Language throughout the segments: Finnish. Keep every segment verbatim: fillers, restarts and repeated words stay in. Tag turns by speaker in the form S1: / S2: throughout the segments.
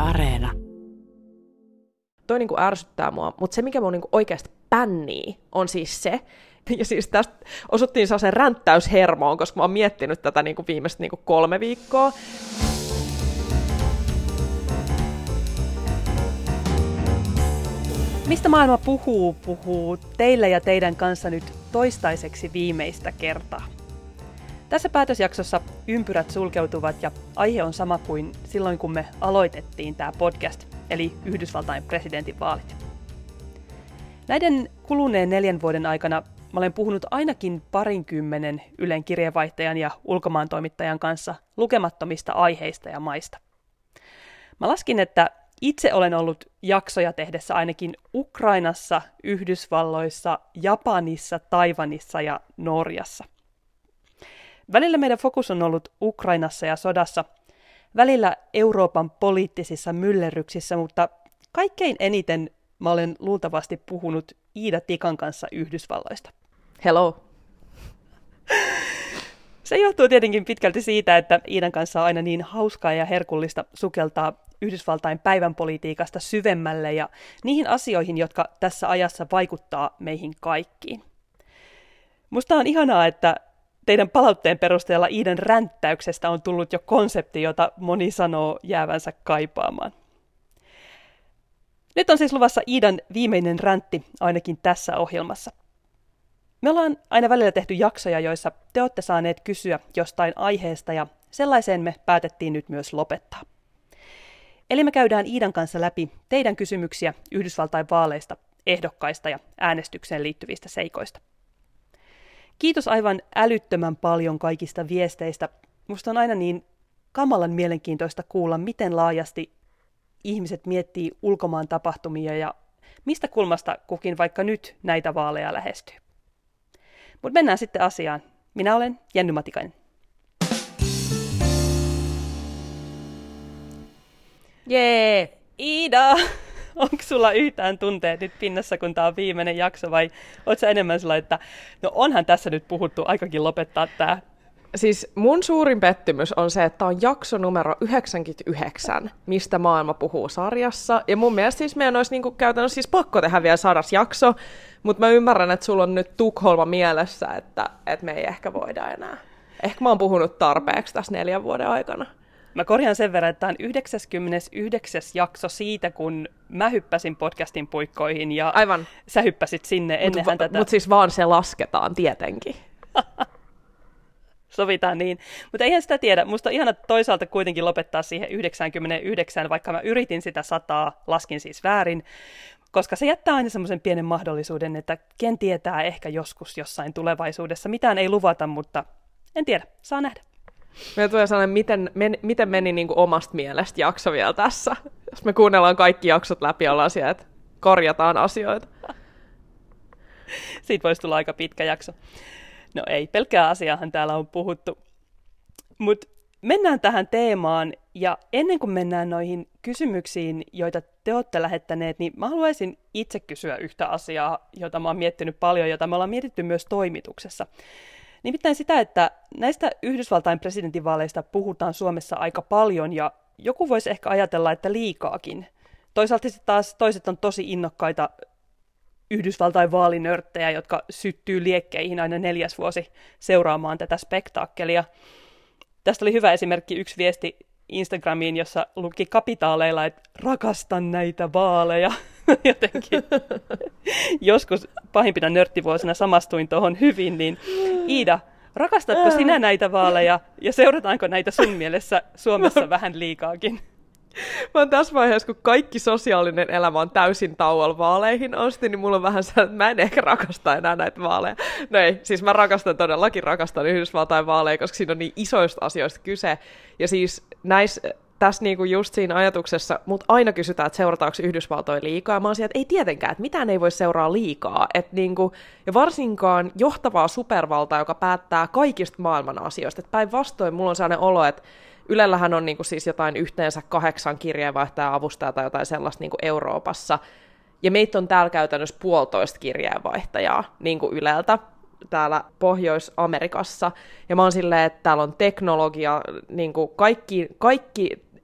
S1: Areena.
S2: Toi niinku ärsyttää mua, mutta se mikä mua niinku oikeasti pännii on siis se, ja siis tästä osuttiin sellaisen ränttäyshermoon, koska mä oon miettinyt tätä niinku viimeiset niinku kolme viikkoa.
S3: Mistä maailma puhuu, puhuu teillä ja teidän kanssa nyt toistaiseksi viimeistä kertaa. Tässä päätösjaksossa ympyrät sulkeutuvat ja aihe on sama kuin silloin, kun me aloitettiin tämä podcast, eli Yhdysvaltain presidentinvaalit. Näiden kuluneen neljän vuoden aikana mä olen puhunut ainakin parinkymmenen Ylen kirjeenvaihtajan ja ulkomaantoimittajan kanssa lukemattomista aiheista ja maista. Mä laskin, että itse olen ollut jaksoja tehdessä ainakin Ukrainassa, Yhdysvalloissa, Japanissa, Taiwanissa ja Norjassa. Välillä meidän fokus on ollut Ukrainassa ja sodassa, välillä Euroopan poliittisissa myllerryksissä, mutta kaikkein eniten mä olen luultavasti puhunut Iida Tikan kanssa Yhdysvalloista.
S2: Hello!
S3: Se johtuu tietenkin pitkälti siitä, että Iidan kanssa on aina niin hauskaa ja herkullista sukeltaa Yhdysvaltain päivänpolitiikasta syvemmälle ja niihin asioihin, jotka tässä ajassa vaikuttaa meihin kaikkiin. Musta on ihanaa, että teidän palautteen perusteella Iidan ränttäyksestä on tullut jo konsepti, jota moni sanoo jäävänsä kaipaamaan. Nyt on siis luvassa Iidan viimeinen räntti ainakin tässä ohjelmassa. Me ollaan aina välillä tehty jaksoja, joissa te olette saaneet kysyä jostain aiheesta ja sellaiseen me päätettiin nyt myös lopettaa. Eli me käydään Iidan kanssa läpi teidän kysymyksiä Yhdysvaltain vaaleista, ehdokkaista ja äänestykseen liittyvistä seikoista. Kiitos aivan älyttömän paljon kaikista viesteistä. Musta on aina niin kamalan mielenkiintoista kuulla, miten laajasti ihmiset miettii ulkomaan tapahtumia ja mistä kulmasta kukin vaikka nyt näitä vaaleja lähestyy. Mutta mennään sitten asiaan. Minä olen Jenny Matikainen. Jee, Iida! Onko sulla yhtään tunteet nyt pinnassa, kun tämä on viimeinen jakso, vai ootko sä enemmän sillä, että no onhan tässä nyt puhuttu, aikakin lopettaa tämä?
S2: Siis mun suurin pettymys on se, että on jakso numero yhdeksänkymmentäyhdeksän, mistä maailma puhuu sarjassa. Ja mun mielestä siis meidän olisi niinku käytännössä siis pakko tehdä vielä sadas jakso, mutta mä ymmärrän, että sulla on nyt Tukholma mielessä, että, että me ei ehkä voida enää. Ehkä mä oon puhunut tarpeeksi tässä neljän vuoden aikana.
S3: Mä korjaan sen verran, että tämä on yhdeksäskymmenesyhdeksäs jakso siitä, kun mä hyppäsin podcastin puikkoihin ja Aivan. sä hyppäsit sinne ennenhän tätä.
S2: Mutta siis vaan se lasketaan tietenkin.
S3: Sovitaan niin. Mutta eihän sitä tiedä. Musta on ihana toisaalta kuitenkin lopettaa siihen yhdeksänkymmentäyhdeksän, vaikka mä yritin sitä sataa, laskin siis väärin, koska se jättää aina semmoisen pienen mahdollisuuden, että ken tietää ehkä joskus jossain tulevaisuudessa. Mitään ei luvata, mutta en tiedä. Saa nähdä.
S2: Meillä tulee sellainen, miten, men, miten meni niin kuin omasta mielestä jakso vielä tässä. Jos me kuunnellaan kaikki jaksot läpi, ollaan siellä, että korjataan asioita.
S3: Siitä voisi tulla aika pitkä jakso. No ei, pelkkää asiaahan täällä on puhuttu. Mutta mennään tähän teemaan, ja ennen kuin mennään noihin kysymyksiin, joita te olette lähettäneet, niin mä haluaisin itse kysyä yhtä asiaa, jota mä oon miettinyt paljon, jota me ollaan mietitty myös toimituksessa. Nimittäin sitä, että näistä Yhdysvaltain presidentinvaaleista puhutaan Suomessa aika paljon, ja joku voisi ehkä ajatella, että liikaakin. Toisaalta sitten taas toiset on tosi innokkaita Yhdysvaltain vaalinörttejä, jotka syttyy liekkeihin aina neljäs vuosi seuraamaan tätä spektaakkelia. Tästä oli hyvä esimerkki, yksi viesti Instagramiin, jossa luki kapitaaleilla, että rakastan näitä vaaleja. Jotenkin joskus pahimpina nörttivuosina samastuin tuohon hyvin, niin Iida, rakastatko sinä näitä vaaleja ja seurataanko näitä sun mielessä Suomessa vähän liikaakin?
S2: Mä oon tässä vaiheessa, kun kaikki sosiaalinen elämä on täysin tauolla vaaleihin asti, niin mulla on vähän se, että mä en ehkä rakasta enää näitä vaaleja. No ei, siis mä rakastan todellakin rakastan Yhdysvaltain vaaleja, koska siinä on niin isoista asioista kyse. Ja siis näissä, tässä niinku just siinä ajatuksessa, mutta aina kysytään, että seurataanko Yhdysvaltoja liikaa. Mä oon siellä, että ei tietenkään, että mitään ei voi seuraa liikaa. Et niinku, ja varsinkaan johtavaa supervaltaa, joka päättää kaikista maailman asioista. Et päinvastoin mulla on sellainen olo, että Ylellähän on niinku siis jotain yhteensä kahdeksan kirjeenvaihtajaa avustajaa tai jotain sellaista niinku Euroopassa. Ja meitä on täällä käytännössä puolitoista kirjeenvaihtajaa niinku Yleltä täällä Pohjois-Amerikassa. Ja mä oon silleen, että täällä on teknologia, niinku kaikki, kaikki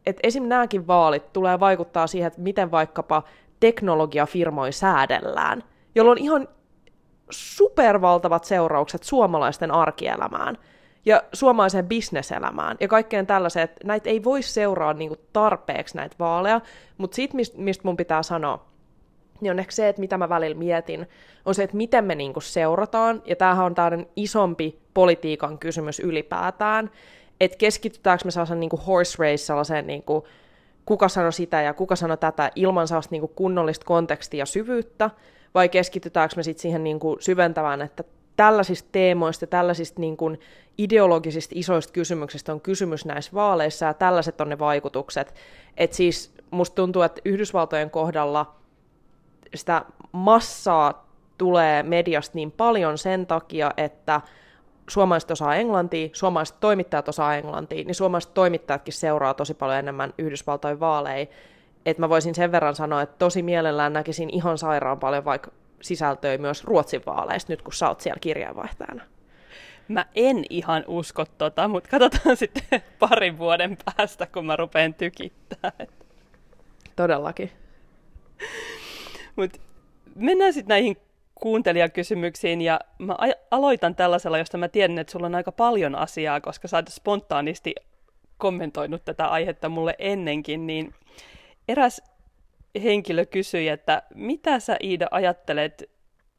S2: että esim. Nämäkin vaalit tulee vaikuttaa siihen, että miten vaikkapa teknologiafirmoja säädellään, jolloin on ihan supervaltavat seuraukset suomalaisten arkielämään ja suomalaiseen bisneselämään ja kaikkeen tällaiseen, että näitä ei voi seuraa niinku tarpeeksi näitä vaaleja, mutta siitä, mistä mun pitää sanoa, niin on ehkä se, että mitä mä välillä mietin, on se, että miten me niinku seurataan, ja tämähän on tämmöinen isompi politiikan kysymys ylipäätään, että keskitytäänkö me sellaisen niinku horse race, sellaiseen niinku, kuka sanoi sitä ja kuka sanoi tätä, ilman sellaista niinku kunnollista kontekstia ja syvyyttä, vai keskitytäänkö me sitten siihen niinku syventävään, että tällaisista teemoista, tällaisista niinku ideologisista isoista kysymyksistä on kysymys näissä vaaleissa, ja tällaiset on ne vaikutukset. Että siis musta tuntuu, että Yhdysvaltojen kohdalla sitä massaa tulee mediasta niin paljon sen takia, että suomalaiset osaa englantia, suomalaiset toimittajat osaa englantia, niin suomalaiset toimittajatkin seuraa tosi paljon enemmän Yhdysvaltojen vaaleja. Että mä voisin sen verran sanoa, että tosi mielellään näkisin ihan sairaan paljon vaikka sisältöä myös Ruotsin vaaleista, nyt kun sä oot siellä kirjeenvaihtajana.
S3: Mä en ihan usko tota, mutta katsotaan sitten parin vuoden päästä, kun mä rupean tykittämään.
S2: Todellakin.
S3: Mut mennään sitten näihin kuuntelijakysymyksiin, ja mä aloitan tällaisella, josta mä tiedän, että sulla on aika paljon asiaa, koska sä oot spontaanisti kommentoinut tätä aihetta mulle ennenkin, niin eräs henkilö kysyi, että mitä sä, Iida, ajattelet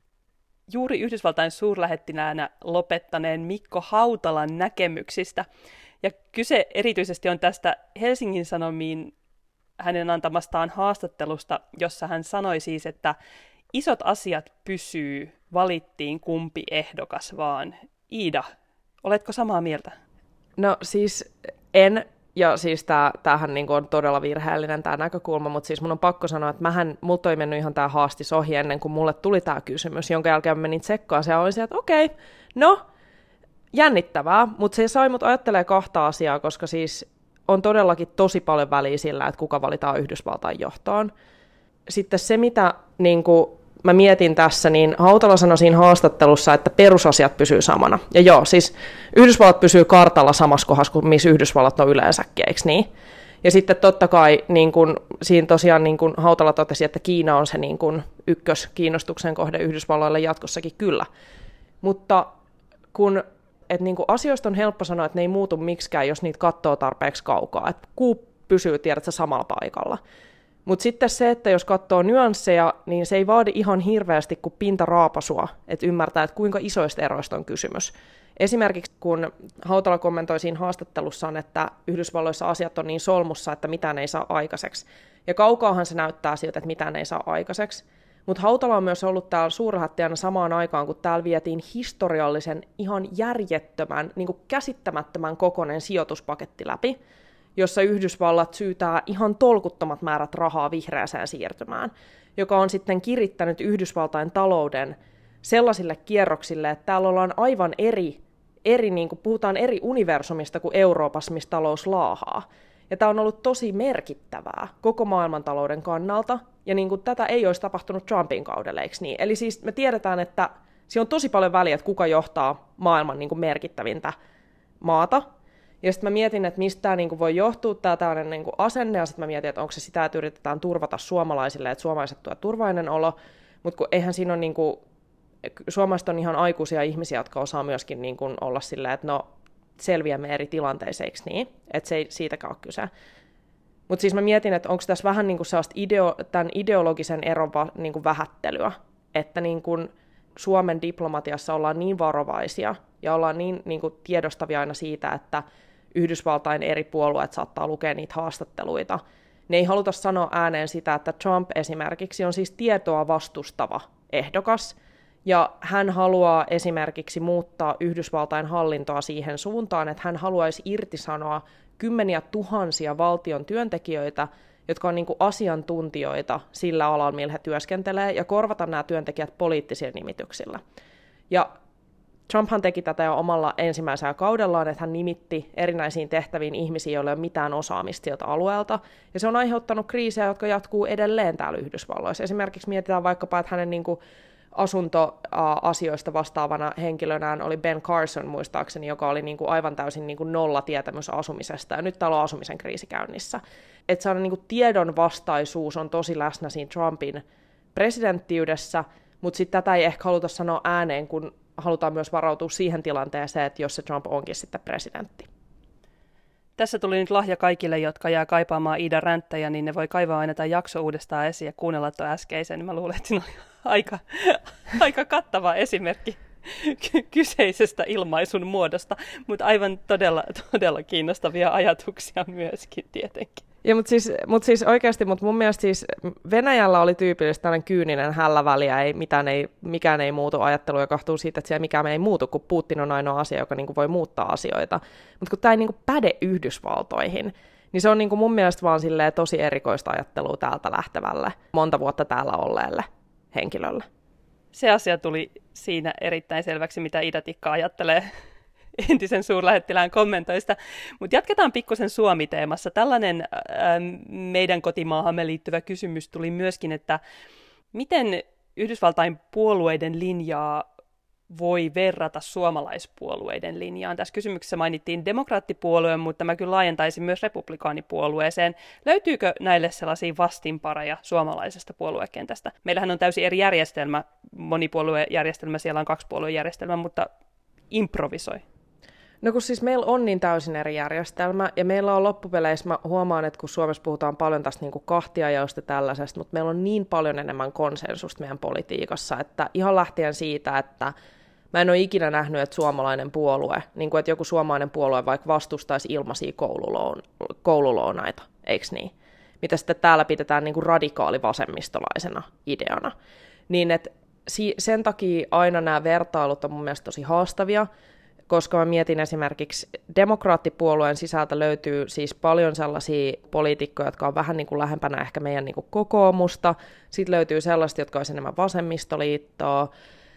S3: juuri Yhdysvaltain suurlähettiläänä lopettaneen Mikko Hautalan näkemyksistä. Ja kyse erityisesti on tästä Helsingin Sanomiin hänen antamastaan haastattelusta, jossa hän sanoi siis, että isot asiat pysyy, valittiin kumpi ehdokas vaan. Iida, oletko samaa mieltä?
S2: No siis en, ja siis tää, tämähän niinku on todella virheellinen tämä näkökulma, mutta siis mun on pakko sanoa, että mähän, multa ei mennyt ihan tämä haastis ohi ennen kuin mulle tuli tämä kysymys, jonka jälkeen mä menin tsekkaan ja olin sieltä, että okei, no, jännittävää, mutta se sai mut ajattelee kahta asiaa, koska siis on todellakin tosi paljon väliä sillä, että kuka valitaan Yhdysvaltain johtoon. Sitten se, mitä niin kuin mä mietin tässä, niin Hautala sanoi siinä haastattelussa, että perusasiat pysyy samana. Ja joo, siis Yhdysvallat pysyy kartalla samassa kohdassa kuin missä Yhdysvallat on yleensäkin, eikö niin? Ja sitten totta kai niin kun, siinä tosiaan niin kun Hautala totesi, että Kiina on se niin kun ykköskiinnostuksen kohde Yhdysvalloille jatkossakin kyllä. Mutta kun et niin kun asioista on helppo sanoa, että ne ei muutu miksikään, jos niitä katsoo tarpeeksi kaukaa. Että kuu pysyy, tiedätkö, samalla paikalla. Mutta sitten se, että jos katsoo nyansseja, niin se ei vaadi ihan hirveästi kuin pintaraapasua, että ymmärtää, että kuinka isoista eroista on kysymys. Esimerkiksi kun Hautala kommentoi siinä haastattelussaan, että Yhdysvalloissa asiat on niin solmussa, että mitään ei saa aikaiseksi. Ja kaukaahan se näyttää siltä, että mitään ei saa aikaiseksi. Mutta Hautala on myös ollut täällä suurlähettiläänä samaan aikaan, kun täällä vietiin historiallisen, ihan järjettömän, niin kuin käsittämättömän kokoinen sijoituspaketti läpi, jossa Yhdysvallat syytää ihan tolkuttomat määrät rahaa vihreäseen siirtymään, joka on sitten kirittänyt Yhdysvaltain talouden sellaisille kierroksille, että täällä ollaan aivan eri, eri niin kuin puhutaan eri universumista kuin Euroopassa, missä talous laahaa. Ja tämä on ollut tosi merkittävää koko maailmantalouden kannalta, ja niin kuin tätä ei olisi tapahtunut Trumpin kaudella, eikö niin? Eli siis me tiedetään, että siinä on tosi paljon väliä, että kuka johtaa maailman niin kuin merkittävintä maata. Ja sitten mä mietin, että mistä tämä niinku voi johtua, tämä tällainen niinku asenne, ja sitten mä mietin, että onko se sitä, että yritetään turvata suomalaisille, että suomalaiset tuo turvallinen olo, mutta kun eihän siinä ole, niinku, suomalaiset on ihan aikuisia ihmisiä, jotka osaa myöskin niinku olla silleen, että no selviämme eri tilanteissa, eikö niin? Että se ei siitäkään ole kyse. Mutta siis mä mietin, että onko tässä vähän niinku sellaista ideo, tämän ideologisen eron va, niinku vähättelyä, että niinku Suomen diplomatiassa ollaan niin varovaisia, ja ollaan niin niinku tiedostavia aina siitä, että Yhdysvaltain eri puolueet saattaa lukea niitä haastatteluita. Ne ei haluta sanoa ääneen sitä, että Trump esimerkiksi on siis tietoa vastustava ehdokas, ja hän haluaa esimerkiksi muuttaa Yhdysvaltain hallintoa siihen suuntaan, että hän haluaisi irtisanoa kymmeniä tuhansia valtion työntekijöitä, jotka on niin kuin asiantuntijoita sillä alalla, millä he työskentelee, ja korvata nämä työntekijät poliittisilla nimityksillä. Ja Trumphan teki tätä jo omalla ensimmäisellä kaudellaan, että hän nimitti erinäisiin tehtäviin ihmisiä, joilla ei ole mitään osaamista sieltä alueelta, ja se on aiheuttanut kriisejä, jotka jatkuu edelleen täällä Yhdysvalloissa. Esimerkiksi mietitään vaikkapa, että hänen niin kuin asuntoasioista vastaavana henkilönään oli Ben Carson muistaakseni, joka oli niin kuin aivan täysin niin kuin nolla tietämys asumisesta, ja nyt täällä on asumisen kriisi käynnissä. Että sellainen niin kuin tiedon vastaisuus on tosi läsnä siinä Trumpin presidenttiydessä, mutta sitten tätä ei ehkä haluta sanoa ääneen, kun halutaan myös varautua siihen tilanteeseen, että jos se Trump onkin sitten presidentti.
S3: Tässä tuli nyt lahja kaikille, jotka jää kaipaamaan Iidan ränttäjä, niin ne voi kaivaa aina tämän jakso uudestaan esiin ja kuunnella tuon äskeisen. Mä luulen, että siinä oli aika, aika kattava esimerkki kyseisestä ilmaisun muodosta, mutta aivan todella, todella kiinnostavia ajatuksia myöskin tietenkin.
S2: Ja, mutta siis, mut siis oikeasti, mutta mun mielestä siis Venäjällä oli tyypillisesti tällainen kyyninen hälläväliä, ei, mitään ei, mikään ei muutu, ajattelu kahtuu siitä, että siellä mikään ei muutu, kun Putin on ainoa asia, joka niinku voi muuttaa asioita. Mutta kun tämä ei niinku päde Yhdysvaltoihin, niin se on niinku mun mielestä vaan tosi erikoista ajattelua täältä lähtevälle, monta vuotta täällä olleelle henkilölle.
S3: Se asia tuli siinä erittäin selväksi, mitä Iida Tikka ajattelee entisen suurlähettilään kommentoista. Mutta jatketaan pikkusen Suomi-teemassa. Tällainen ää, meidän kotimaahamme liittyvä kysymys tuli myöskin, että miten Yhdysvaltain puolueiden linjaa voi verrata suomalaispuolueiden linjaan. Tässä kysymyksessä mainittiin demokraattipuolue, mutta mä kyllä laajentaisin myös republikaanipuolueeseen. Löytyykö näille sellaisia vastinpareja suomalaisesta puoluekentästä? Meillähän on täysin eri järjestelmä, monipuoluejärjestelmä, siellä on kaksipuoluejärjestelmä, mutta improvisoi.
S2: No kun siis meillä on niin täysin eri järjestelmä, ja meillä on loppupeleissä, mä huomaan, että kun Suomessa puhutaan paljon tästä niin kuin kahtiajaosta tällaisesta, mutta meillä on niin paljon enemmän konsensusta meidän politiikassa, että ihan lähtien siitä, että mä en ole ikinä nähnyt, että suomalainen puolue, niin kuin että joku suomalainen puolue vaikka vastustaisi ilmaisia koululoun, koululounaita, eikö niin? Mitä sitten täällä pidetään niin kuin radikaalivasemmistolaisena ideana. Niin että sen takia aina nämä vertailut on mun mielestä tosi haastavia, koska mä mietin esimerkiksi demokraattipuolueen sisältä löytyy siis paljon sellaisia poliitikkoja, jotka on vähän niin kuin lähempänä ehkä meidän niin kuin kokoomusta. Sitten löytyy sellaista, jotka olisi enemmän vasemmistoliittoa.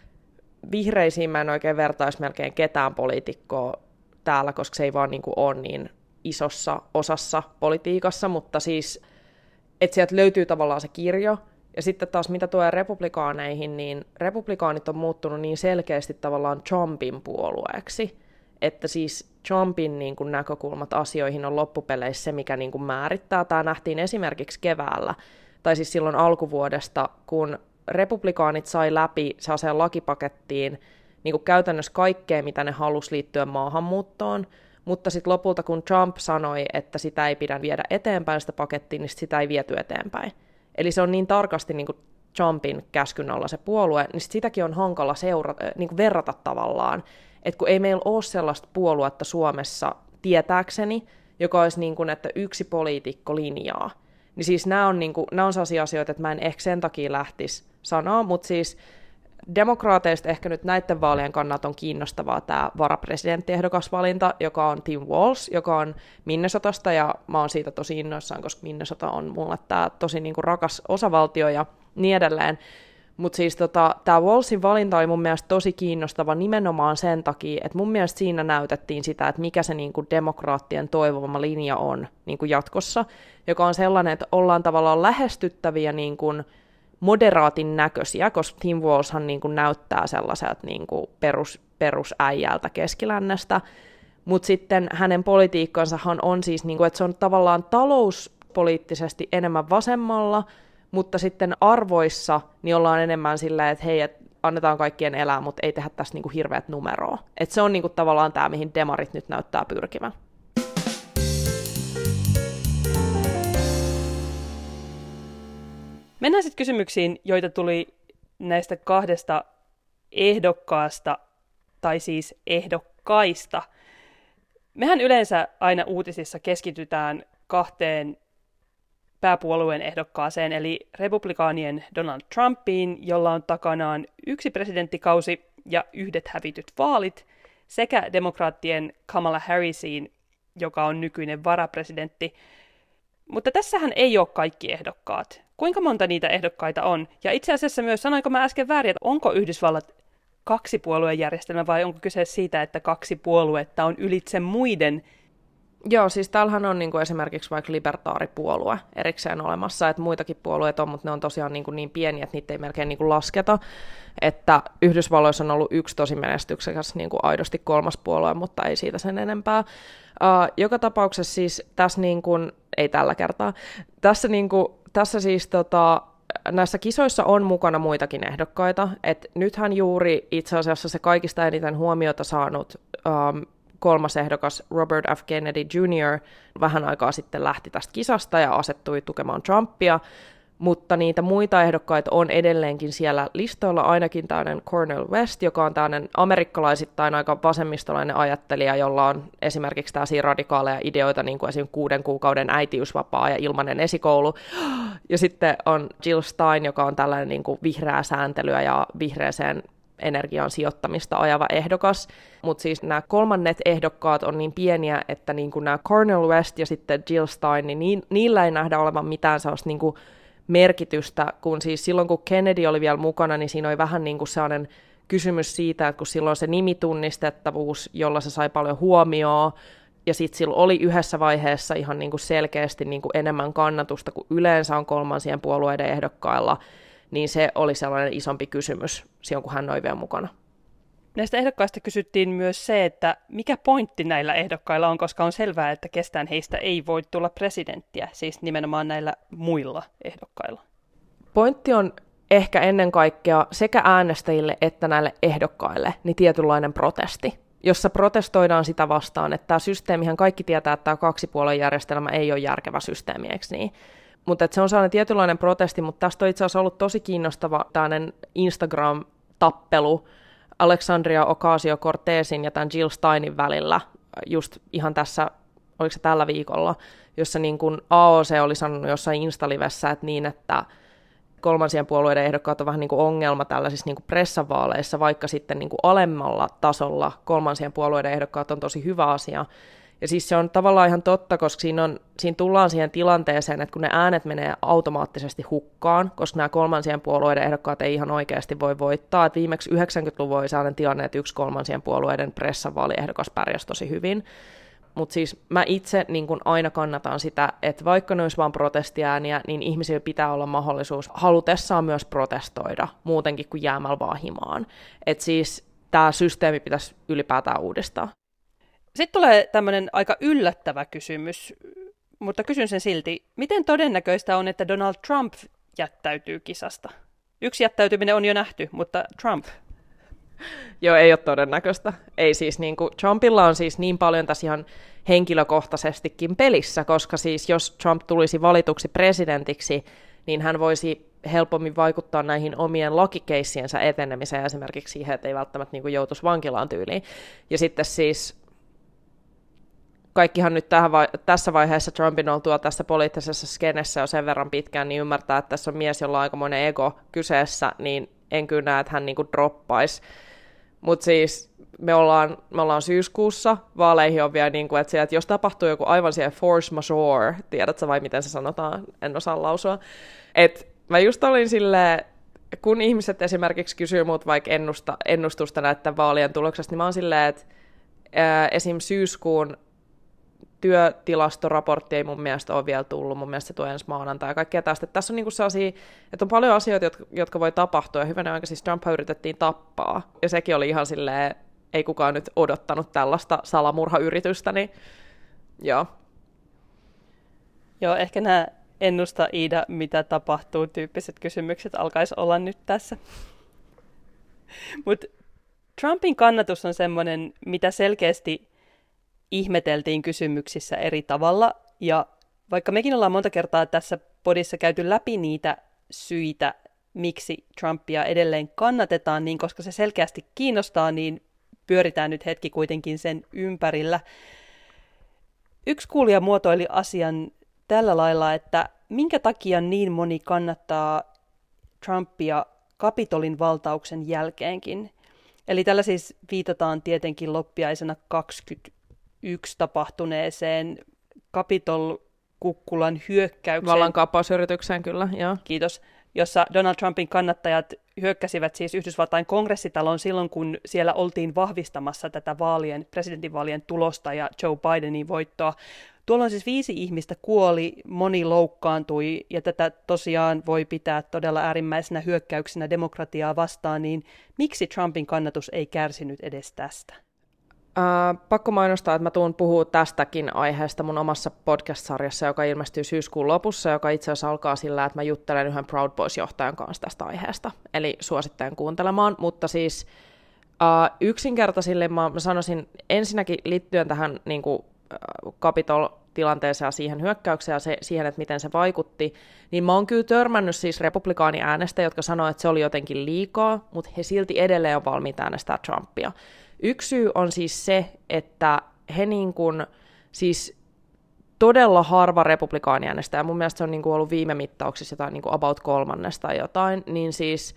S2: Vihreisiin mä en oikein vertaisi melkein ketään poliitikkoa täällä, koska se ei vaan niin kuin ole niin isossa osassa politiikassa, mutta siis, että sieltä löytyy tavallaan se kirjo. Ja sitten taas mitä tulee republikaaneihin, niin republikaanit on muuttunut niin selkeästi tavallaan Trumpin puolueeksi, että siis Trumpin niin kuin näkökulmat asioihin on loppupeleissä se, mikä niin kuin määrittää. Tämä nähtiin esimerkiksi keväällä, tai siis silloin alkuvuodesta, kun republikaanit sai läpi sellaiseen lakipakettiin niin kuin käytännössä kaikkea, mitä ne halusi liittyen maahanmuuttoon, mutta sitten lopulta, kun Trump sanoi, että sitä ei pidä viedä eteenpäin sitä pakettia, niin sitä ei viety eteenpäin. Eli se on niin tarkasti niin kuin Trumpin käskyn alla se puolue, niin sit sitäkin on hankala seurata, niin kuin verrata tavallaan. Että kun ei meillä ole sellaista puoluetta Suomessa tietääkseni, joka olisi niin kuin, että yksi poliitikko linjaa. Niin siis nämä on, niin kuin, nämä on sellaisia asioita, että mä en ehkä sen takia lähtisi sanoa, mutta siis demokraateista ehkä nyt näiden vaalien kannalta on kiinnostavaa tämä varapresidenttiehdokasvalinta, joka on Tim Walz, joka on Minnesotasta, ja mä oon siitä tosi innoissaan, koska Minnesota on mulle tämä tosi niinku rakas osavaltio ja niin edelleen. Mutta siis tota, tämä Walzin valinta oli mun mielestä tosi kiinnostava nimenomaan sen takia, että mun mielestä siinä näytettiin sitä, että mikä se niinku demokraattien toivoma linja on niinku jatkossa, joka on sellainen, että ollaan tavallaan lähestyttäviä niinku moderaatin näköisiä, koska Tim Walzhan niin kuin näyttää sellaiselta niin kuin perus, perusäijältä keskilännestä, mutta sitten hänen politiikkansahan on siis, niin kuin, että se on tavallaan talouspoliittisesti enemmän vasemmalla, mutta sitten arvoissa niin ollaan enemmän silleen, että hei, et annetaan kaikkien elää, mutta ei tehdä tässä niin kuin hirveät numeroa. Että se on niin kuin tavallaan tämä, mihin demarit nyt näyttää pyrkivän.
S3: Mennään sitten kysymyksiin, joita tuli näistä kahdesta ehdokkaasta, tai siis ehdokkaista. Mehän yleensä aina uutisissa keskitytään kahteen pääpuolueen ehdokkaaseen, eli republikaanien Donald Trumpiin, jolla on takanaan yksi presidenttikausi ja yhdet hävityt vaalit, sekä demokraattien Kamala Harrisiin, joka on nykyinen varapresidentti. Mutta tässähän ei ole kaikki ehdokkaat. Kuinka monta niitä ehdokkaita on? Ja itse asiassa myös, sanoinko mä äsken väärin, että onko Yhdysvallat kaksipuoluejärjestelmä vai onko kyse siitä, että kaksi puoluetta on ylitse muiden
S2: Joo, siis täällähän on niin kuin esimerkiksi vaikka libertaaripuolue erikseen olemassa, että muitakin puolueita on, mutta ne on tosiaan niin, kuin niin pieniä, että niitä ei melkein niin kuin lasketa. Että Yhdysvalloissa on ollut yksi tosi menestyksekäs niin kuin aidosti kolmas puolue, mutta ei siitä sen enempää. Uh, joka tapauksessa siis tässä, niin kuin, ei tällä kertaa, tässä, niin kuin, tässä siis tota, näissä kisoissa on mukana muitakin ehdokkaita. Et nythän juuri itse asiassa se kaikista eniten huomiota saanut um, kolmas ehdokas Robert F. Kennedy junior vähän aikaa sitten lähti tästä kisasta ja asettui tukemaan Trumpia, mutta niitä muita ehdokkaita on edelleenkin siellä listoilla, ainakin tämmöinen Cornel West, joka on tämmöinen amerikkalaisittain aika vasemmistolainen ajattelija, jolla on esimerkiksi tällaisia radikaaleja ideoita, niin kuin esimerkiksi kuuden kuukauden äitiysvapaa ja ilmainen esikoulu. Ja sitten on Jill Stein, joka on tällainen niin kuin vihreää sääntelyä ja vihreäseen energian sijoittamista ajava ehdokas, mutta siis nämä kolmannet ehdokkaat on niin pieniä, että niin kuin nämä Cornel West ja sitten Jill Stein, niin niillä ei nähdä olevan mitään sellaista niin kuin merkitystä, kun siis silloin kun Kennedy oli vielä mukana, niin siinä oli vähän niin kuin sellainen kysymys siitä, että kun silloin se nimitunnistettavuus, jolla se sai paljon huomioon, ja sitten sillä oli yhdessä vaiheessa ihan niin kuin selkeästi niin kuin enemmän kannatusta kuin yleensä on kolmansien puolueiden ehdokkailla, niin se oli sellainen isompi kysymys silloin, kun hän oli vielä mukana.
S3: Näistä ehdokkaista kysyttiin myös se, että mikä pointti näillä ehdokkailla on, koska on selvää, että kestään heistä ei voi tulla presidenttiä, siis nimenomaan näillä muilla ehdokkailla.
S2: Pointti on ehkä ennen kaikkea sekä äänestäjille että näille ehdokkaille niin tietynlainen protesti, jossa protestoidaan sitä vastaan, että tämä systeemihän kaikki tietää, että tämä kaksipuolen järjestelmä ei ole järkevä systeemi, eikö niin? Mutta se on sellainen tietynlainen protesti, mutta tästä on itse asiassa ollut tosi kiinnostava tämmöinen Instagram-tappelu Alexandria Ocasio-Cortezin ja tämän Jill Steinin välillä, just ihan tässä, oliko se tällä viikolla, jossa niin kuin A O C oli sanonut jossain Instalivessä, että niin, että kolmansien puolueiden ehdokkaat on vähän niin kuin ongelma tällaisissa niin kuin pressavaaleissa, vaikka sitten niin kuin alemmalla tasolla kolmansien puolueiden ehdokkaat on tosi hyvä asia. Ja siis se on tavallaan ihan totta, koska siinä, on, siinä tullaan siihen tilanteeseen, että kun ne äänet menee automaattisesti hukkaan, koska nämä kolmansien puolueiden ehdokkaat ei ihan oikeasti voi voittaa. Et viimeksi yhdeksänkymmentäluvun oli sellainen tilanne, että yksi kolmansien puolueiden pressavaaliehdokas pärjäsi tosi hyvin. Mutta siis mä itse niin kun aina kannatan sitä, että vaikka ne olisi vain protestiääniä, niin ihmisillä pitää olla mahdollisuus halutessaan myös protestoida muutenkin kuin jäämällä vaan himaan. Että siis tämä systeemi pitäisi ylipäätään uudistaa.
S3: Sitten tulee tämmöinen aika yllättävä kysymys, mutta kysyn sen silti. Miten todennäköistä on, että Donald Trump jättäytyy kisasta? Yksi jättäytyminen on jo nähty, mutta Trump?
S2: Joo, ei ole todennäköistä. Ei siis niin kuin, Trumpilla on siis niin paljon tässä ihan henkilökohtaisestikin pelissä, koska siis jos Trump tulisi valituksi presidentiksi, niin hän voisi helpommin vaikuttaa näihin omien lakikeissiensä etenemiseen, esimerkiksi siihen, että ei välttämättä niin kuin joutuisi vankilaan tyyliin. Ja sitten siis kaikkihan nyt tähän vai- tässä vaiheessa Trumpin oltua tässä poliittisessa skenessä jo sen verran pitkään, niin ymmärtää, että tässä on mies, jolla on aikamoinen ego kyseessä, niin en kyllä näe, että hän niinku droppaisi. Mutta siis me ollaan, me ollaan syyskuussa, vaaleihin on vielä niin kuin, että, siellä, että jos tapahtuu joku aivan siellä force majeure, tiedätkö vai miten se sanotaan, en osaa lausua, että mä just olin silleen, kun ihmiset esimerkiksi kysyy mut vaikka ennusta, ennustusta näiden vaalien tuloksesta, niin mä oon silleen, että ää, esim. Syyskuun työtilastoraportti ei mun mielestä ole vielä tullut, mun mielestä se tulee ensi maanantai ja kaikkea tästä. Että tässä on niinku sellaisia, että on paljon asioita, jotka, jotka voi tapahtua, ja hyvänä aika siis Trump yritettiin tappaa, ja sekin oli ihan silleen, ei kukaan nyt odottanut tällaista salamurhayritystä, niin joo.
S3: Joo, ehkä nämä ennusta Iida, mitä tapahtuu, tyyppiset kysymykset alkaisi olla nyt tässä. Mutta Trumpin kannatus on semmoinen, mitä selkeästi ihmeteltiin kysymyksissä eri tavalla, ja vaikka mekin ollaan monta kertaa tässä podissa käyty läpi niitä syitä, miksi Trumpia edelleen kannatetaan, niin koska se selkeästi kiinnostaa, niin pyöritään nyt hetki kuitenkin sen ympärillä. Yksi kuulija muotoili asian tällä lailla, että minkä takia niin moni kannattaa Trumpia Kapitolin valtauksen jälkeenkin. Eli tällä siis viitataan tietenkin loppiaisena kaksikymmentäyksi tapahtuneeseen Kapitol-kukkulan hyökkäykseen.
S2: Vallankaappausyritykseen kyllä, joo.
S3: Kiitos. jossa Donald Trumpin kannattajat hyökkäsivät siis Yhdysvaltain kongressitalon silloin, kun siellä oltiin vahvistamassa tätä vaalien, presidentinvaalien tulosta ja Joe Bidenin voittoa. Tuolloin siis viisi ihmistä kuoli, moni loukkaantui, ja tätä tosiaan voi pitää todella äärimmäisenä hyökkäyksenä demokratiaa vastaan, niin miksi Trumpin kannatus ei kärsinyt edes tästä?
S2: Äh, pakko mainostaa, että mä tuun puhua tästäkin aiheesta mun omassa podcast-sarjassa, joka ilmestyy syyskuun lopussa, joka itse asiassa alkaa sillä, että mä juttelen yhden Proud Boys-johtajan kanssa tästä aiheesta, eli suosittelen kuuntelemaan, mutta siis äh, yksinkertaisille mä, mä sanoisin ensinnäkin liittyen tähän niin kuin Capitol-tilanteeseen ja siihen hyökkäykseen ja se, siihen, että miten se vaikutti, niin mä oon kyllä törmännyt siis republikaaniäänestäjiä, jotka sanoo, että se oli jotenkin liikaa, mutta he silti edelleen on valmiita äänestää Trumpia. Yksi syy on siis se, että he niin kuin, siis todella harva republikaaniäänestäjä, mun mielestä se on niin kuin ollut viime mittauksissa jotain niin kuin about kolmannesta tai jotain, niin siis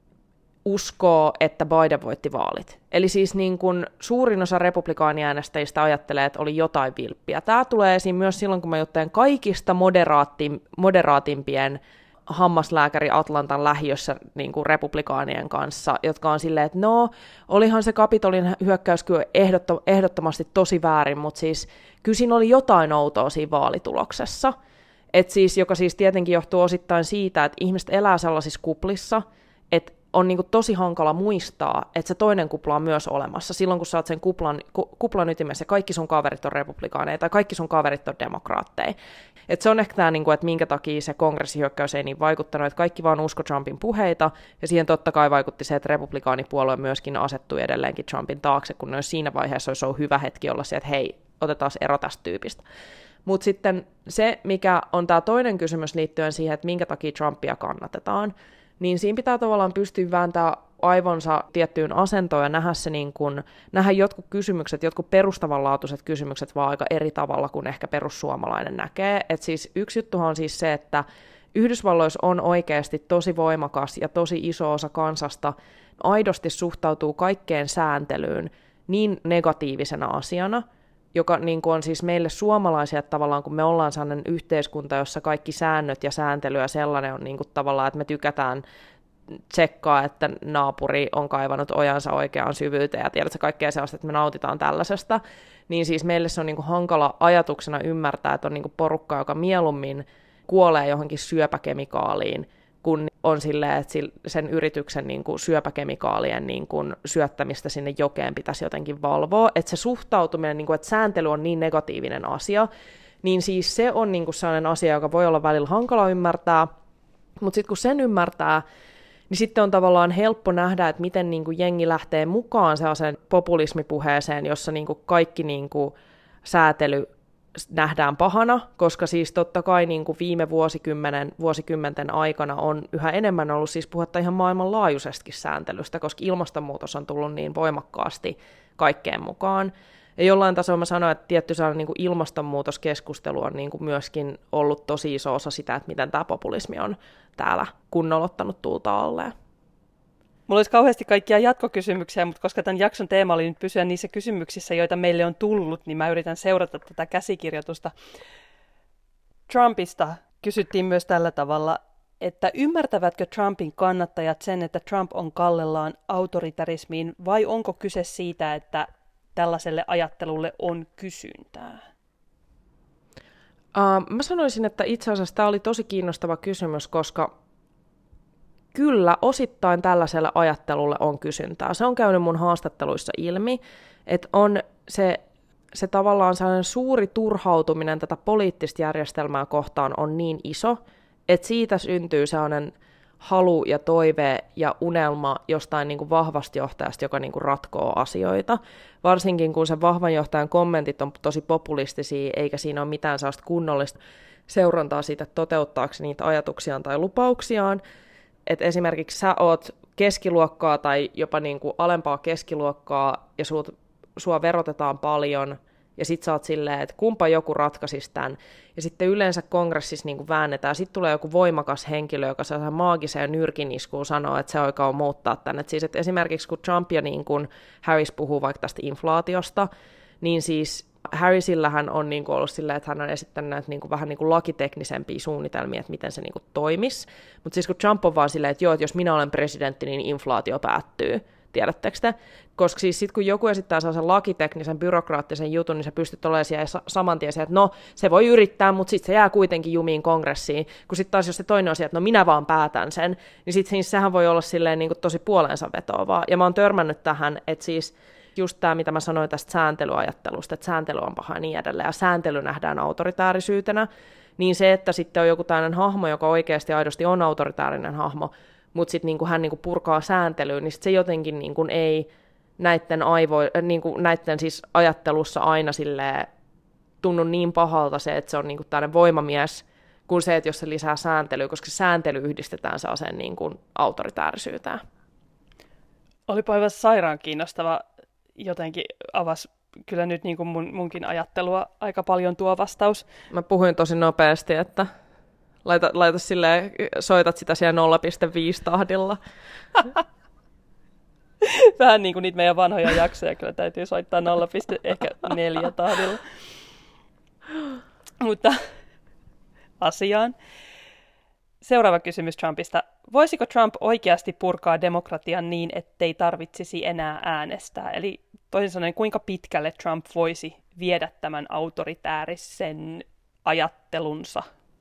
S2: uskoo, että Biden voitti vaalit. Eli siis niin kuin suurin osa republikaaniäänestäjistä ajattelee, että oli jotain vilppiä. Tämä tulee esiin myös silloin, kun mä juttelen kaikista moderaatti, moderaatimpien hammaslääkäri Atlantan lähiössä niin kuin republikaanien kanssa, jotka on silleen, että no, olihan se Kapitolin hyökkäys kyllä ehdottom- ehdottomasti tosi väärin, mutta siis kyllä siinä oli jotain outoa siinä vaalituloksessa. Et siis, joka siis tietenkin johtuu osittain siitä, että ihmiset elää sellaisissa kuplissa, että on niin kuin tosi hankala muistaa, että se toinen kupla on myös olemassa. Silloin, kun sä oot sen kuplan, ku, kuplan ytimessä, kaikki sun kaverit on republikaaneja tai kaikki sun kaverit on demokraatteja. Et se on ehkä tämä, niin kuin, että minkä takia se kongressihyökkäys ei niin vaikuttanut, että kaikki vaan usko Trumpin puheita, ja siihen totta kai vaikutti se, että republikaanipuolue myöskin asettui edelleenkin Trumpin taakse, kun ne siinä vaiheessa olisi ollut hyvä hetki olla se, että hei, otetaan ero tästä tyypistä. Mutta sitten se, mikä on tämä toinen kysymys liittyen siihen, että minkä takia Trumpia kannatetaan, niin siinä pitää tavallaan pystyä vääntämään aivonsa tiettyyn asentoon ja nähdä, se niin kuin, nähdä jotkut kysymykset, jotkut perustavanlaatuiset kysymykset vaan aika eri tavalla kuin ehkä perussuomalainen näkee. Et siis yksi juttuhan on siis se, että Yhdysvalloissa on oikeasti tosi voimakas ja tosi iso osa kansasta aidosti suhtautuu kaikkeen sääntelyyn niin negatiivisena asiana, joka niin kuin on siis meille suomalaisia, että tavallaan kun me ollaan sellainen yhteiskunta, jossa kaikki säännöt ja sääntely ja sellainen on niin kuin tavallaan, että me tykätään tsekkaa, että naapuri on kaivannut ojansa oikeaan syvyyteen ja tiedätkö kaikkea sellaista, että me nautitaan tällaisesta, niin siis meille se on niin kuin hankala ajatuksena ymmärtää, että on niin kuin porukka, joka mieluummin kuolee johonkin syöpäkemikaaliin, kun on silleen, että sen yrityksen niin kuin syöpäkemikaalien niin kuin syöttämistä sinne jokeen pitäisi jotenkin valvoa, että se suhtautuminen, niin kuin, että sääntely on niin negatiivinen asia, niin siis se on niin kuin sellainen asia, joka voi olla välillä hankala ymmärtää, mutta sitten kun sen ymmärtää, niin sitten on tavallaan helppo nähdä, että miten niin kuin jengi lähtee mukaan sellaiseen populismipuheeseen, jossa niin kuin kaikki niin kuin säätely nähdään pahana, koska siis totta kai niin kuin viime vuosikymmenen, vuosikymmenten aikana on yhä enemmän ollut siis puhetta ihan maailmanlaajuisestakin sääntelystä, koska ilmastonmuutos on tullut niin voimakkaasti kaikkeen mukaan. Ja jollain tasolla mä sanoin, että tietty sellainen niin kuin ilmastonmuutoskeskustelu on niin kuin myöskin ollut tosi iso osa sitä, että miten tämä populismi on täällä kunnolla ottanut tuulta alleen.
S3: Mulla olisi kauheasti kaikkia jatkokysymyksiä, mutta koska tämän jakson teema oli nyt pysyä niissä kysymyksissä, joita meille on tullut, niin mä yritän seurata tätä käsikirjoitusta. Trumpista kysyttiin myös tällä tavalla, että ymmärtävätkö Trumpin kannattajat sen, että Trump on kallellaan autoritarismiin, vai onko kyse siitä, että tällaiselle ajattelulle on kysyntää?
S2: Uh, mä sanoisin, että itse asiassa tämä oli tosi kiinnostava kysymys, koska kyllä osittain tällaiselle ajattelulle on kysyntää. Se on käynyt mun haastatteluissa ilmi, että on se, se tavallaan sellainen suuri turhautuminen tätä poliittista järjestelmää kohtaan on niin iso, että siitä syntyy sellainen halu ja toive ja unelma jostain niin kuin vahvasta johtajasta, joka niin kuin ratkoo asioita. Varsinkin kun sen vahvan johtajan kommentit on tosi populistisia, eikä siinä ole mitään sellaista kunnollista seurantaa siitä, että toteuttaako niitä ajatuksiaan tai lupauksiaan. Että esimerkiksi sä oot keskiluokkaa tai jopa niin kuin alempaa keskiluokkaa ja sut, sua verotetaan paljon, ja sit sä oot silleen, että kumpa joku ratkaisisi tämän. Ja sitten yleensä kongressissa niin kuin väännetään. Sitten tulee joku voimakas henkilö, joka saa maagiseen nyrkiniskuun sanoa, että se oikein on muuttaa tänne. Et siis, että esimerkiksi kun Trump ja niin kuin Harris puhuu vaikka tästä inflaatiosta, niin siis Harrisillähän on niin kuin ollut silleen, että hän on esittänyt näitä niin kuin vähän niin kuin lakiteknisempiä suunnitelmia, että miten se niin kuin toimisi. Mutta siis kun Trump on vaan silleen, että joo, että jos minä olen presidentti, niin inflaatio päättyy. Tiedättekö te? Koska siis sitten kun joku esittää sellaisen lakiteknisen, byrokraattisen jutun, niin sä pystyt olemaan siellä saman tien, että no, se voi yrittää, mutta sitten se jää kuitenkin jumiin kongressiin. Kun sitten taas jos se toinen on siellä, että no minä vaan päätän sen, niin sitten siis sehän voi olla silleen niin kuin tosi puoleensa vetoavaa. Ja mä oon törmännyt tähän, että siis just tämä, mitä mä sanoin tästä sääntelyajattelusta, että sääntely on paha ja niin edelleen, ja sääntely nähdään autoritäärisyytenä, niin se, että sitten on joku tällainen hahmo, joka oikeasti aidosti on autoritäärinen hahmo, mutta sitten niinku hän niinku purkaa sääntelyyn, niin sit se jotenkin niinku ei näiden, aivo, niinku näiden siis ajattelussa aina silleen tunnu niin pahalta se, että se on niinku tällainen voimamies, kuin se, että jos se lisää sääntelyä, koska sääntely yhdistetään sellaiseen niinku autoritäärisyyteen.
S3: Olipa aivan sairaan kiinnostava, jotenkin avasi kyllä nyt niin kuin mun, munkin ajattelua aika paljon tuo vastaus.
S2: Mä puhuin tosi nopeasti, että laita, laita silleen, soitat sitä siellä nolla pilkku viisi tahdilla.
S3: Vähän niin kuin niitä meidän vanhoja jaksoja kyllä täytyy soittaa nolla pilkku neljä tahdilla. Mutta asiaan. Seuraava kysymys Trumpista. Voisiko Trump oikeasti purkaa demokratian niin, ettei tarvitsisi enää äänestää? Eli toisin sanoen, kuinka pitkälle Trump voisi viedä tämän autoritäärisen ajattelunsa?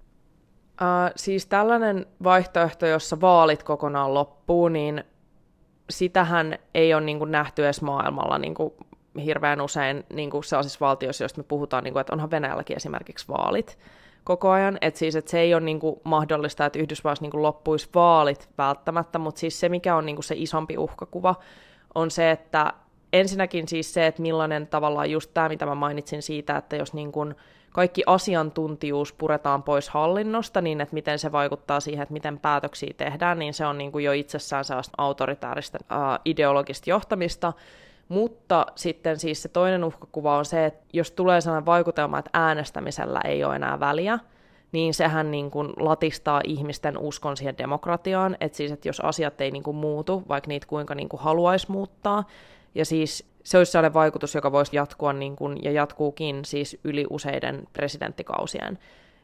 S2: Uh, siis tällainen vaihtoehto, jossa vaalit kokonaan loppuu, niin sitähän ei ole niin kuin nähty edes maailmalla niin kuin hirveän usein niin kuin sellaisissa valtioissa, joista me puhutaan, niin kuin, että onhan Venäjälläkin esimerkiksi vaalit koko ajan, että siis että se ei ole niin kuin mahdollista, että Yhdysvalloissa niin kuin loppuisi vaalit välttämättä, mutta siis se, mikä on niin kuin se isompi uhkakuva, on se, että ensinnäkin siis se, että millainen tavallaan just tämä, mitä mä mainitsin siitä, että jos niin kuin kaikki asiantuntijuus puretaan pois hallinnosta, niin että miten se vaikuttaa siihen, että miten päätöksiä tehdään, niin se on niin kuin jo itsessään sellaista autoritääristä uh, ideologista johtamista. Mutta sitten siis se toinen uhkakuva on se, että jos tulee sellainen vaikutelma, että äänestämisellä ei ole enää väliä, niin sehän niin kuin latistaa ihmisten uskon siihen demokratiaan, että siis että jos asiat ei niin kuin muutu, vaikka niitä kuinka niin kuin haluaisi muuttaa, ja siis se olisi sellainen vaikutus, joka voisi jatkua niin kuin, ja jatkuukin siis yli useiden presidenttikausien.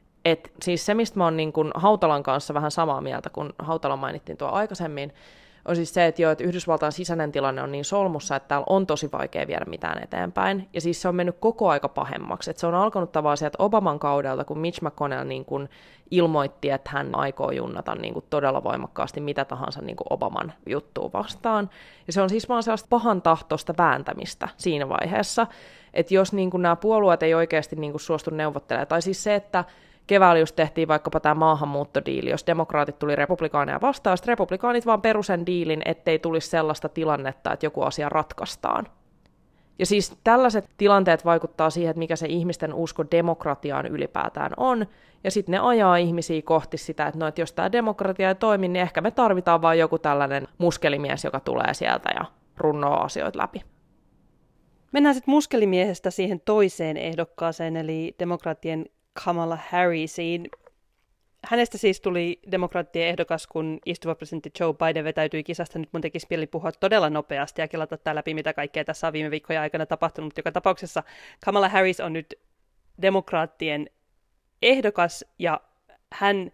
S2: Et siis se, mistä mä oon niin kuin Hautalan kanssa vähän samaa mieltä, kun Hautala mainittiin tuo aikaisemmin, on siis se, että, jo, että Yhdysvaltain sisäinen tilanne on niin solmussa, että täällä on tosi vaikea viedä mitään eteenpäin. Ja siis se on mennyt koko aika pahemmaksi. Että se on alkanut tavallaan sieltä Obaman kaudelta, kun Mitch McConnell niin kuin ilmoitti, että hän aikoo junnata niin kuin todella voimakkaasti mitä tahansa niin kuin Obaman juttua vastaan. Ja se on siis vaan sellaista pahan tahtoista vääntämistä siinä vaiheessa, että jos niin kuin nämä puolueet ei oikeasti niin kuin suostu neuvottelemaan, tai siis se, että keväällä just tehtiin vaikkapa tämä maahanmuuttodiili, jos demokraatit tuli republikaaneja vastaan, sitten republikaanit vaan perusen diilin, ettei tulisi sellaista tilannetta, että joku asia ratkaistaan. Ja siis tällaiset tilanteet vaikuttaa siihen, että mikä se ihmisten usko demokratiaan ylipäätään on, ja sitten ne ajaa ihmisiä kohti sitä, että no, että jos tämä demokratia ei toimi, niin ehkä me tarvitaan vaan joku tällainen muskelimies, joka tulee sieltä ja runnoo asioita läpi.
S3: Mennään sitten muskelimiehestä siihen toiseen ehdokkaaseen, eli demokraattien Kamala Harrisiin. Hänestä siis tuli demokraattien ehdokas, kun istuva presidentti Joe Biden vetäytyi kisasta. Nyt mun tekisi mieli puhua todella nopeasti ja kelata tää läpi, mitä kaikkea tässä on viime viikkojen aikana tapahtunut. Mutta joka tapauksessa Kamala Harris on nyt demokraattien ehdokas, ja hän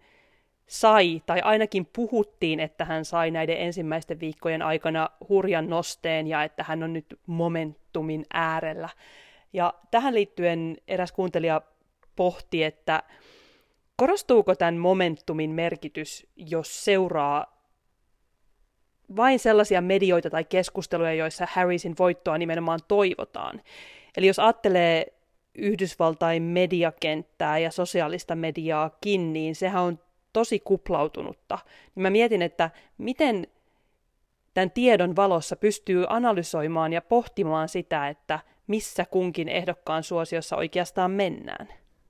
S3: sai, tai ainakin puhuttiin, että hän sai näiden ensimmäisten viikkojen aikana hurjan nosteen, ja että hän on nyt momentumin äärellä. Ja tähän liittyen eräs kuuntelija pohti, että korostuuko tämän momentumin merkitys, jos seuraa vain sellaisia medioita tai keskusteluja, joissa Harrisin voittoa nimenomaan toivotaan. Eli jos ajattelee Yhdysvaltain mediakenttää ja sosiaalista mediaakin, niin sehän on tosi kuplautunutta. Niin mä mietin, että miten tämän tiedon valossa pystyy analysoimaan ja pohtimaan sitä, että missä kunkin ehdokkaan suosiossa oikeastaan mennään.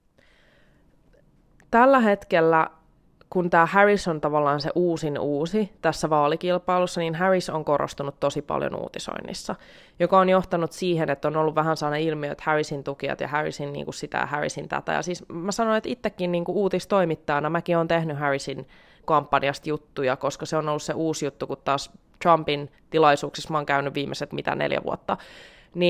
S2: Tällä hetkellä, kun tämä Harris on tavallaan se uusin uusi tässä vaalikilpailussa, niin Harris on korostunut tosi paljon uutisoinnissa, joka on johtanut siihen, että on ollut vähän sellainen ilmiö, että Harrisin tukijat ja Harrisin niin kuin sitä ja Harrisin tätä. Ja siis mä sanoin, että itsekin niin kuin uutistoimittajana mäkin olen tehnyt Harrisin kampanjasta juttuja, koska se on ollut se uusi juttu, kun taas Trumpin tilaisuuksissa mä oon käynyt viimeiset mitä neljä vuotta, niin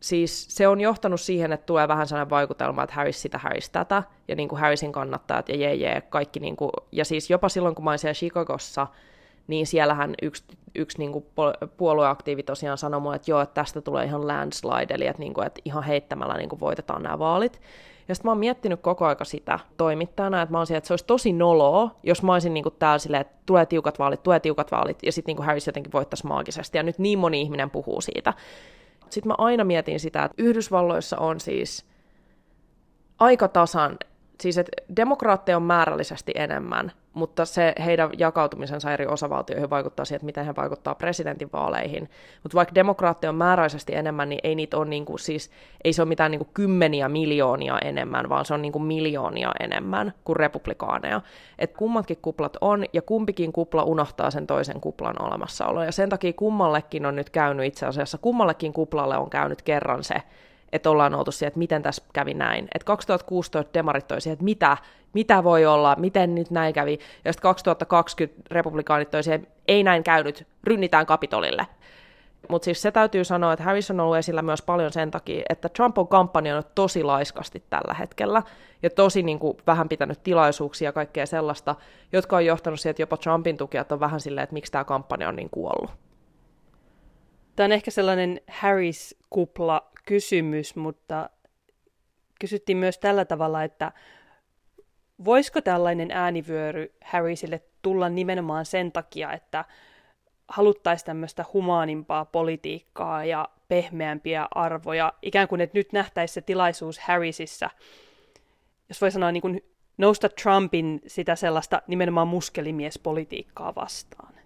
S2: siis se on johtanut siihen, että tulee vähän sellainen vaikutelma, että Harris sitä, Harris tätä, ja niin kuin Harrisin kannattajat ja jee jee, kaikki niin kuin, ja siis jopa silloin, kun mä olin siellä Chicagossa, niin siellähän yksi, yksi niin kuin puolueaktiivi tosiaan sanoi mulle, että joo, että tästä tulee ihan landslide, eli että, niin kuin, että ihan heittämällä niin kuin voitetaan nämä vaalit. Ja sitten mä oon miettinyt koko aika sitä toimittajana, että mä oon siellä, että se olisi tosi noloa, jos mä olisin niin kuin täällä silleen, että tulee tiukat vaalit, tulee tiukat vaalit, ja sitten niin Harris jotenkin voittaisi maagisesti, ja nyt niin moni ihminen puhuu siitä. Sitten mä aina mietin sitä, että Yhdysvalloissa on siis aika tasan, siis että demokraatteja on määrällisesti enemmän, mutta se heidän jakautumisensa eri osavaltioihin vaikuttaa siihen, että miten he vaikuttaa presidentinvaaleihin. Mutta vaikka demokraatteja on määräisesti enemmän, niin ei niitä ole niinku, siis, ei se ole mitään niinku kymmeniä miljoonia enemmän, vaan se on niinku miljoonia enemmän kuin republikaaneja. Et kummatkin kuplat on, ja kumpikin kupla unohtaa sen toisen kuplan olemassaolon. Ja sen takia kummallekin on nyt käynyt itse asiassa, kummallekin kuplalle on käynyt kerran se, että ollaan oltu siihen, että miten tässä kävi näin. Että kaksituhattakuusitoista demarit toi siihen, että mitä, mitä voi olla, miten nyt näin kävi. Ja sitten kaksituhattakaksikymmentä republikaanit toi siihen, että ei näin käynyt, rynnitään Kapitolille. Mutta siis se täytyy sanoa, että Harris on ollut esillä myös paljon sen takia, että Trump on kampanjoinut tosi laiskasti tällä hetkellä. Ja tosi niin kuin, vähän pitänyt tilaisuuksia ja kaikkea sellaista, jotka on johtanut siihen, että jopa Trumpin tukijat on vähän silleen, että miksi tämä kampanja on niin kuollut.
S3: Tämä on ehkä sellainen Harris-kupla kysymys, mutta kysyttiin myös tällä tavalla, että voisiko tällainen äänivyöry Harrisille tulla nimenomaan sen takia, että haluttaisiin tämmöistä humaanimpaa politiikkaa ja pehmeämpiä arvoja, ikään kuin, että nyt nähtäisiin se tilaisuus Harrisissa, jos voi sanoa niin kuin nousta Trumpin sitä sellaista nimenomaan muskelimiespolitiikkaa vastaan.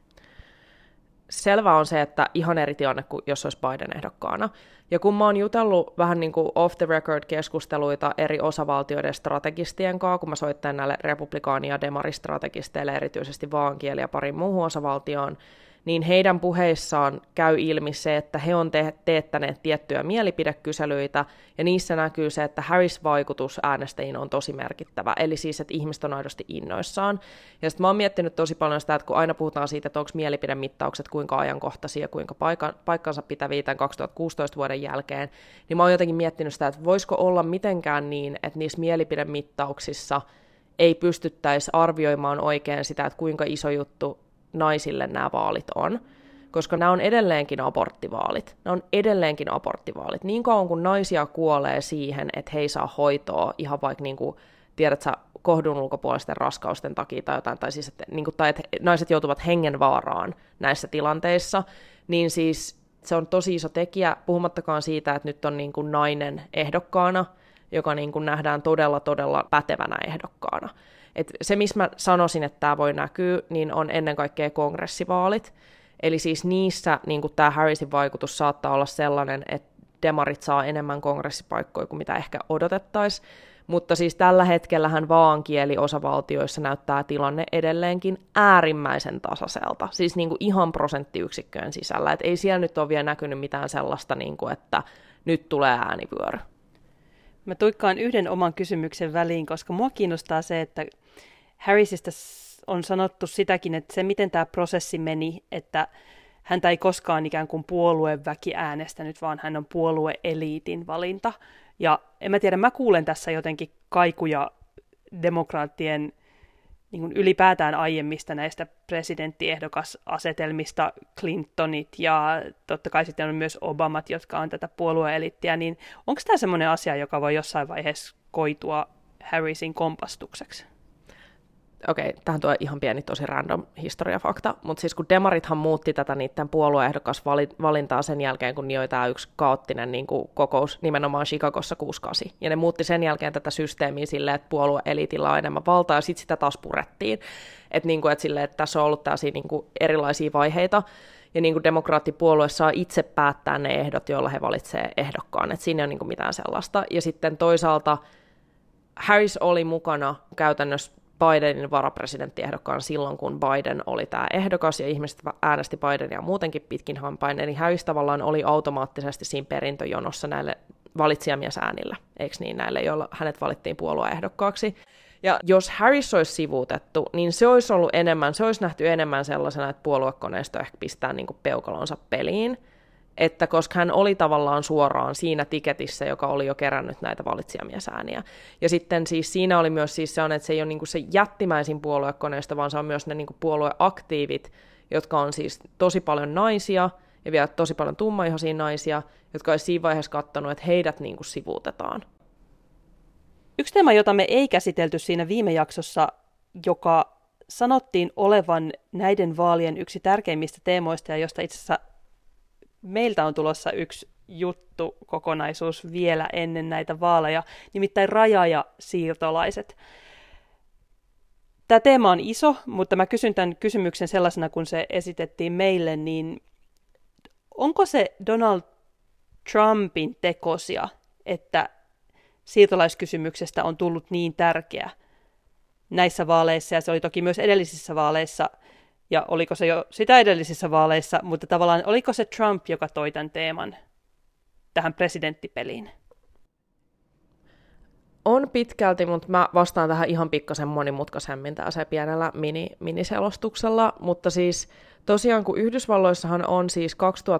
S2: Selvä on se, että ihan eri tilanne kuin jos olisi Biden ehdokkaana. Ja kun mä oon jutellut vähän niin kuin off the record keskusteluita eri osavaltioiden strategistien kanssa, kun mä soittelen näille republikaani- ja demaristrategisteille erityisesti vaankieli ja parin muuhun osavaltioon, niin heidän puheissaan käy ilmi se, että he on te- teettäneet tiettyjä mielipidekyselyitä, ja niissä näkyy se, että Harris-vaikutus äänestäjiin on tosi merkittävä, eli siis, että ihmiset on aidosti innoissaan. Ja sitten mä oon miettinyt tosi paljon sitä, että kun aina puhutaan siitä, että onko mielipidemittaukset kuinka ajankohtaisia, kuinka paikka- paikkansa pitäviä tämän kaksituhattakuusitoista vuoden jälkeen, niin mä oon jotenkin miettinyt sitä, että voisiko olla mitenkään niin, että niissä mielipidemittauksissa ei pystyttäisi arvioimaan oikein sitä, että kuinka iso juttu naisille nämä vaalit on, koska nämä on edelleenkin aborttivaalit. Nämä on edelleenkin aborttivaalit. Niin kauan kun naisia kuolee siihen, että he ei saa hoitoa ihan vaikka, niin kuin, tiedät sä, kohdun ulkopuolisten raskausten takia tai jotain, tai, siis, että, niin kuin, tai että naiset joutuvat hengenvaaraan näissä tilanteissa, niin siis se on tosi iso tekijä, puhumattakaan siitä, että nyt on niin kuin nainen ehdokkaana, joka niin kuin nähdään todella, todella pätevänä ehdokkaana. Et se, missä mä sanoisin, että tämä voi näkyä, niin on ennen kaikkea kongressivaalit. Eli siis niissä niin tämä Harrisin vaikutus saattaa olla sellainen, että demarit saa enemmän kongressipaikkoja kuin mitä ehkä odotettaisiin. Mutta siis tällä hetkellähän vaankieli osavaltioissa näyttää tilanne edelleenkin äärimmäisen tasaiselta. Siis niin kuin ihan prosenttiyksikköjen sisällä. Et ei siellä nyt ole vielä näkynyt mitään sellaista, niin kuin, että nyt tulee äänivyöry.
S3: Mä tuikkaan yhden oman kysymyksen väliin, koska mua kiinnostaa se, että Harrisista on sanottu sitäkin, että se miten tämä prosessi meni, että häntä ei koskaan ikään kuin puolueväki äänestänyt, vaan hän on puolueeliitin valinta. Ja en mä tiedä, mä kuulen tässä jotenkin kaikuja demokraattien niin kuin ylipäätään aiemmista näistä presidenttiehdokkasasetelmista, Clintonit ja totta kai sitten on myös Obamat, jotka on tätä puolueelittiä, niin onko tämä semmoinen asia, joka voi jossain vaiheessa koitua Harrisin kompastukseksi?
S2: Okei, tähän tulee ihan pieni tosi random historiafakta, mutta siis kun demarithan muutti tätä niiden puolueehdokasvalintaa sen jälkeen, kun nioi tämä yksi kaoottinen niin kuin kokous nimenomaan Chicagossa kuusikymmentäkahdeksan, ja ne muutti sen jälkeen tätä systeemiä silleen, että puolueeliitillä on enemmän valtaa, ja sitten sitä taas purettiin, että niin kuin, että silleen, että tässä on ollut tällaisia niin kuin erilaisia vaiheita, ja niin kuin demokraattipuolue saa itse päättää ne ehdot, joilla he valitsee ehdokkaan, että siinä ei ole niin kuin mitään sellaista, ja sitten toisaalta Harris oli mukana käytännössä Bidenin varapresidenttiehdokkaan silloin, kun Biden oli tämä ehdokas, ja ihmiset äänesti Bidenia muutenkin pitkin hampain, eli Harris tavallaan oli automaattisesti siinä perintöjonossa näille valitsijamiesäänillä, eikö niin, näille, joilla hänet valittiin puolueehdokkaaksi. Ja jos Harris olisi sivuutettu, niin se olisi ollut enemmän, se olisi nähty enemmän sellaisena, että puoluekoneisto ehkä pistää niin kuin peukalonsa peliin, että koska hän oli tavallaan suoraan siinä tiketissä, joka oli jo kerännyt näitä valitsijamiesääniä. Ja sitten siis siinä oli myös siis se on, että se ei ole niin kuin se jättimäisin puoluekoneisto, vaan se on myös ne niin kuin puolueaktiivit, jotka on siis tosi paljon naisia, ja vielä tosi paljon tummaihoisia naisia, jotka olisi siinä vaiheessa katsonut, että heidät niin kuin sivuutetaan.
S3: Yksi teema, jota me ei käsitelty siinä viime jaksossa, joka sanottiin olevan näiden vaalien yksi tärkeimmistä teemoista, ja josta itse asiassa meiltä on tulossa yksi juttu, kokonaisuus vielä ennen näitä vaaleja, nimittäin raja- ja siirtolaiset. Tämä teema on iso, mutta mä kysyn tämän kysymyksen sellaisena, kun se esitettiin meille, niin onko se Donald Trumpin tekosia, että siirtolaiskysymyksestä on tullut niin tärkeä näissä vaaleissa, ja se oli toki myös edellisissä vaaleissa, ja oliko se jo sitä edellisissä vaaleissa, mutta tavallaan oliko se Trump, joka toi tämän teeman tähän presidenttipeliin?
S2: On pitkälti, mutta mä vastaan tähän ihan pikkasen monimutkaisemmin tässä pienellä mini, miniselostuksella, mutta siis tosiaan kun Yhdysvalloissahan on siis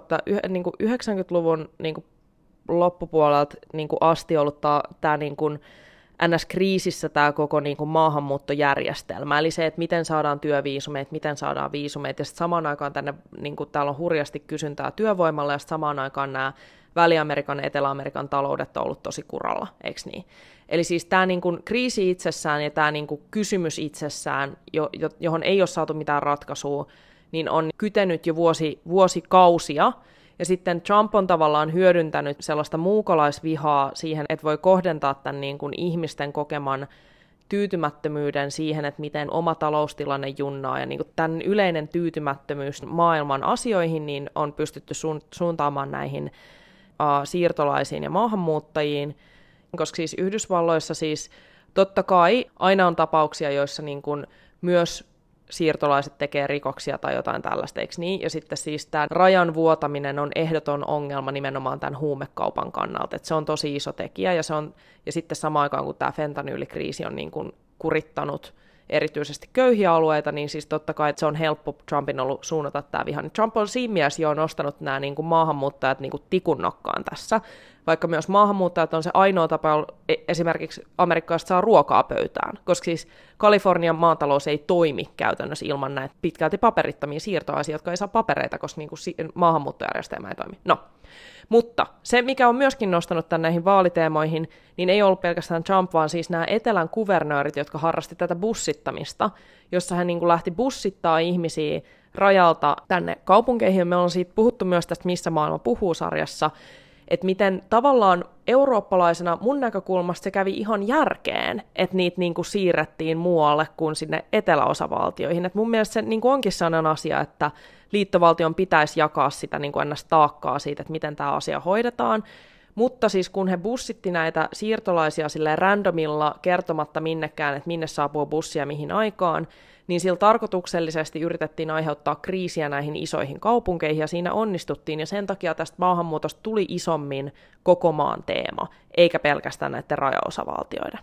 S2: kaksituhattayhdeksänkymmentäluvun niin kuin loppupuolelta niin kuin asti ollut tämä niin kuin N S-kriisissä tämä koko niin kuin maahanmuuttojärjestelmä, eli se, että miten saadaan työviisumeita, miten saadaan viisumeita, ja sitten samaan aikaan tänne, niin kuin täällä on hurjasti kysyntää työvoimalla, ja sitten samaan aikaan nämä Väli-Amerikan ja Etelä-Amerikan taloudet on ollut tosi kuralla, eikö niin? Eli siis tämä niin kuin kriisi itsessään ja tämä niin kuin kysymys itsessään, jo, johon ei ole saatu mitään ratkaisua, niin on kytenyt jo vuosi, vuosikausia, ja sitten Trump on tavallaan hyödyntänyt sellaista muukalaisvihaa siihen, että voi kohdentaa tämän niin kuin ihmisten kokeman tyytymättömyyden siihen, että miten oma taloustilanne junnaa, ja niin kuin tämän yleinen tyytymättömyys maailman asioihin niin on pystytty suuntaamaan näihin uh, siirtolaisiin ja maahanmuuttajiin, koska siis Yhdysvalloissa siis totta kai aina on tapauksia, joissa niin kuin myös siirtolaiset tekee rikoksia tai jotain tällaista, eikö niin? Ja sitten siis tämä rajan vuotaminen on ehdoton ongelma nimenomaan tämän huumekaupan kannalta, että se on tosi iso tekijä, ja, se on, ja sitten samaan aikaan, kun tämä fentanyylikriisi on niin kuin kurittanut erityisesti köyhiä alueita, niin siis totta kai, että se on helppo Trumpin ollut suunnata tämä viha. Trump on siinä mielessä jo nostanut nämä niin kuin maahanmuuttajat niin kuin tikun nokkaan tässä, vaikka myös maahanmuuttajat on se ainoa tapa esimerkiksi Amerikasta saa ruokaa pöytään, koska siis Kalifornian maatalous ei toimi käytännössä ilman näitä pitkälti paperittomia siirtoaisia, jotka ei saa papereita, koska niin kuin maahanmuuttojärjestelmä ei toimi. No, mutta se, mikä on myöskin nostanut tämän näihin vaaliteemoihin, niin ei ollut pelkästään Trump, vaan siis nämä etelän kuvernöörit, jotka harrasti tätä bussittamista, jossa hän niin kuin lähti bussittaa ihmisiä rajalta tänne kaupunkeihin. Me ollaan siitä puhuttu myös tästä Missä maailma puhuu-sarjassa, että miten tavallaan eurooppalaisena mun näkökulmasta se kävi ihan järkeen, että niitä niin kuin siirrettiin muualle kuin sinne eteläosavaltioihin. Et mun mielestä se niin kuin onkin sellainen asia, että liittovaltion pitäisi jakaa sitä niin kuin ennäs taakkaa siitä, että miten tämä asia hoidetaan. Mutta siis kun he bussitti näitä siirtolaisia silleen randomilla kertomatta minnekään, että minne saapuu bussia mihin aikaan, niin sillä tarkoituksellisesti yritettiin aiheuttaa kriisiä näihin isoihin kaupunkeihin, ja siinä onnistuttiin, ja sen takia tästä maahanmuutosta tuli isommin koko maan teema, eikä pelkästään näiden rajaosavaltioiden.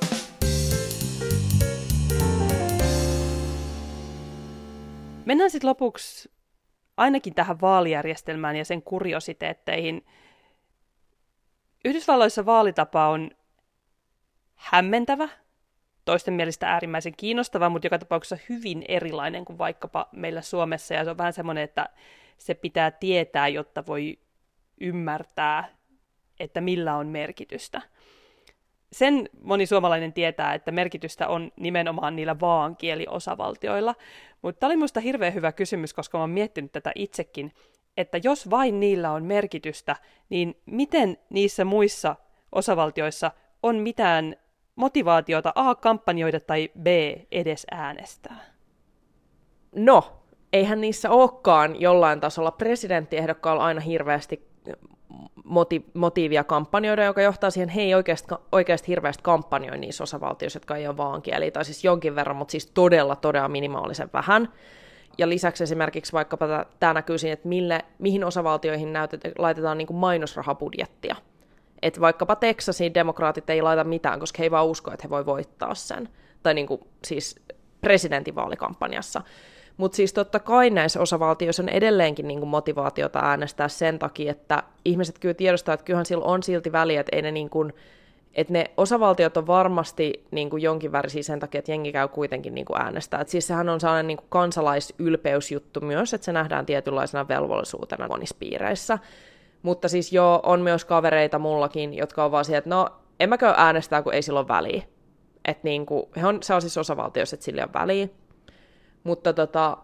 S3: Mennään sitten lopuksi ainakin tähän vaalijärjestelmään ja sen kuriositeetteihin. Yhdysvalloissa vaalitapa on hämmentävä, toisten mielestä äärimmäisen kiinnostava, mutta joka tapauksessa hyvin erilainen kuin vaikkapa meillä Suomessa. Ja se on vähän semmoinen, että se pitää tietää, jotta voi ymmärtää, että millä on merkitystä. Sen moni suomalainen tietää, että merkitystä on nimenomaan niillä vaankieliosavaltioilla. Mutta tämä oli minusta hirveän hyvä kysymys, koska olen miettinyt tätä itsekin, että jos vain niillä on merkitystä, niin miten niissä muissa osavaltioissa on mitään motivaatiota A, kampanjoida tai B, edes äänestää?
S2: No, eihän niissä olekaan jollain tasolla presidenttiehdokkaalla aina hirveästi moti- motiivia kampanjoida, joka johtaa siihen, että he ei oikeasti, oikeasti hirveästi kampanjoi niissä osavaltioissa, jotka ei ole vaankieliä, tai siis jonkin verran, mutta siis todella, todella minimaalisen vähän. Ja lisäksi esimerkiksi vaikkapa tämä näkyy siinä, että mille, mihin osavaltioihin näytet, laitetaan niin kuin mainosrahapudjettia. Että vaikkapa Texasin demokraatit ei laita mitään, koska he ei vaan usko, että he voi voittaa sen. Tai niin kuin, siis presidentinvaalikampanjassa. Mutta siis totta kai näissä osavaltioissa on edelleenkin niin kuin motivaatiota äänestää sen takia, että ihmiset kyllä tiedostaa, että kyllähän sillä on silti väliä, että ei ne niin kuin, että ne osavaltiot on varmasti niin kuin jonkin värisiä sen takia, että jengi käy kuitenkin niin kuin äänestää. Et siis sehän on sellainen niin kuin kansalaisylpeysjuttu myös, että se nähdään tietynlaisena velvollisuutena monissa piireissä. Mutta siis joo, on myös kavereita mullakin, jotka on vaan siihen, että no, en mä käy äänestää, kun ei sillä ole väliä. Että niin kuin, he on sellaisissa osavaltioissa, että sillä on väliä. Mutta, tota,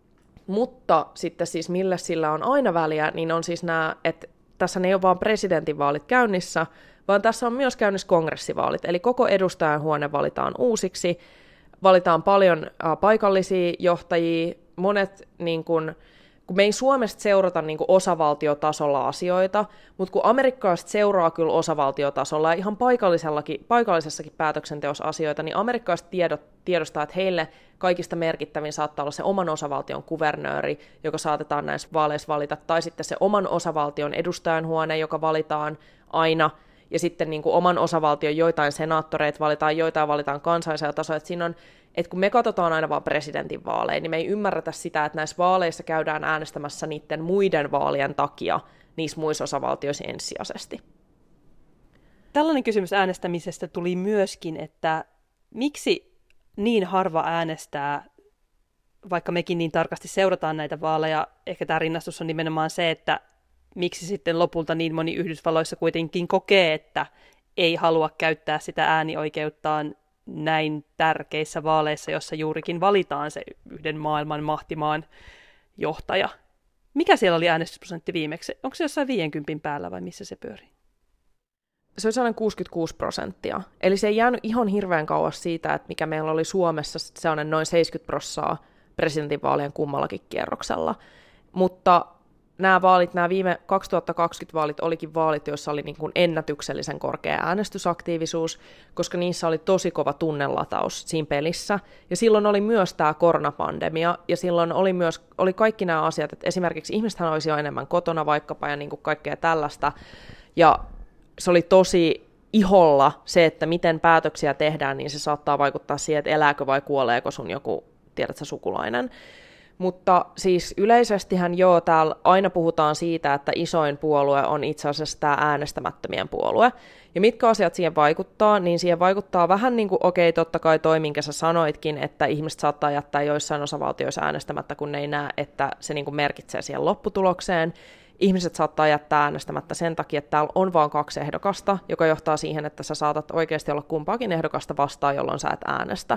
S2: mutta sitten siis millä sillä on aina väliä, niin on siis nämä, että tässä ei ole vaan presidentinvaalit käynnissä, vaan tässä on myös käynnissä kongressivaalit. Eli koko edustajanhuone valitaan uusiksi, valitaan paljon ä, paikallisia johtajia, monet niin kun, kun me ei Suomesta seurata niin kuin osavaltiotasolla asioita, mutta kun amerikkalaiset seuraa kyllä osavaltiotasolla ja ihan paikallisellakin, paikallisessakin päätöksenteossa asioita, niin amerikkalaiset tiedot, tiedostaa, että heille kaikista merkittävin saattaa olla se oman osavaltion kuvernööri, joka saatetaan näissä vaaleissa valita, tai sitten se oman osavaltion edustajanhuone, joka valitaan aina, ja sitten niin kuin oman osavaltion joitain senaattoreita valitaan, joitain valitaan kansallisella tasolla, että siinä on että kun me katsotaan aina vaan presidentin vaaleja, niin me ei ymmärretä sitä, että näissä vaaleissa käydään äänestämässä niiden muiden vaalien takia niissä muissa osavaltioissa ensisijaisesti.
S3: Tällainen kysymys äänestämisestä tuli myöskin, että miksi niin harva äänestää, vaikka mekin niin tarkasti seurataan näitä vaaleja. Ehkä tämä rinnastus on nimenomaan se, että miksi sitten lopulta niin moni Yhdysvalloissa kuitenkin kokee, että ei halua käyttää sitä äänioikeuttaan näin tärkeissä vaaleissa, jossa juurikin valitaan se yhden maailman mahtimaan johtaja. Mikä siellä oli äänestysprosentti viimeksi? Onko se jossain viidenkympin päällä vai missä se pyörii?
S2: Se oli sellainen kuusikymmentäkuusi prosenttia. Eli se ei jäänyt ihan hirveän kauas siitä, että mikä meillä oli Suomessa sellainen noin seitsemänkymmentä prosenttia presidentinvaalien kummallakin kierroksella. Mutta nämä vaalit, nämä viime kaksituhattakaksikymmentä vaalit olikin vaalit, joissa oli niin kuin ennätyksellisen korkea äänestysaktiivisuus, koska niissä oli tosi kova tunnelataus siinä pelissä. Ja silloin oli myös tämä koronapandemia, ja silloin oli myös oli kaikki nämä asiat, että esimerkiksi ihmisethän olisi jo enemmän kotona vaikkapa ja niin kuin kaikkea tällaista. Ja se oli tosi iholla se, että miten päätöksiä tehdään, niin se saattaa vaikuttaa siihen, että elääkö vai kuoleeko sun joku, tiedätkö, sukulainen. Mutta siis yleisestihän joo, täällä aina puhutaan siitä, että isoin puolue on itse asiassa tämä äänestämättömien puolue. Ja mitkä asiat siihen vaikuttaa, niin siihen vaikuttaa vähän niin kuin, okei, totta kai toi, minkä sä sanoitkin, että ihmiset saattaa jättää joissain osavaltioissa äänestämättä, kun ne ei näe, että se niin kuin merkitsee siihen lopputulokseen. Ihmiset saattaa jättää äänestämättä sen takia, että täällä on vain kaksi ehdokasta, joka johtaa siihen, että sä saatat oikeasti olla kumpaakin ehdokasta vastaan, jolloin sä et äänestä.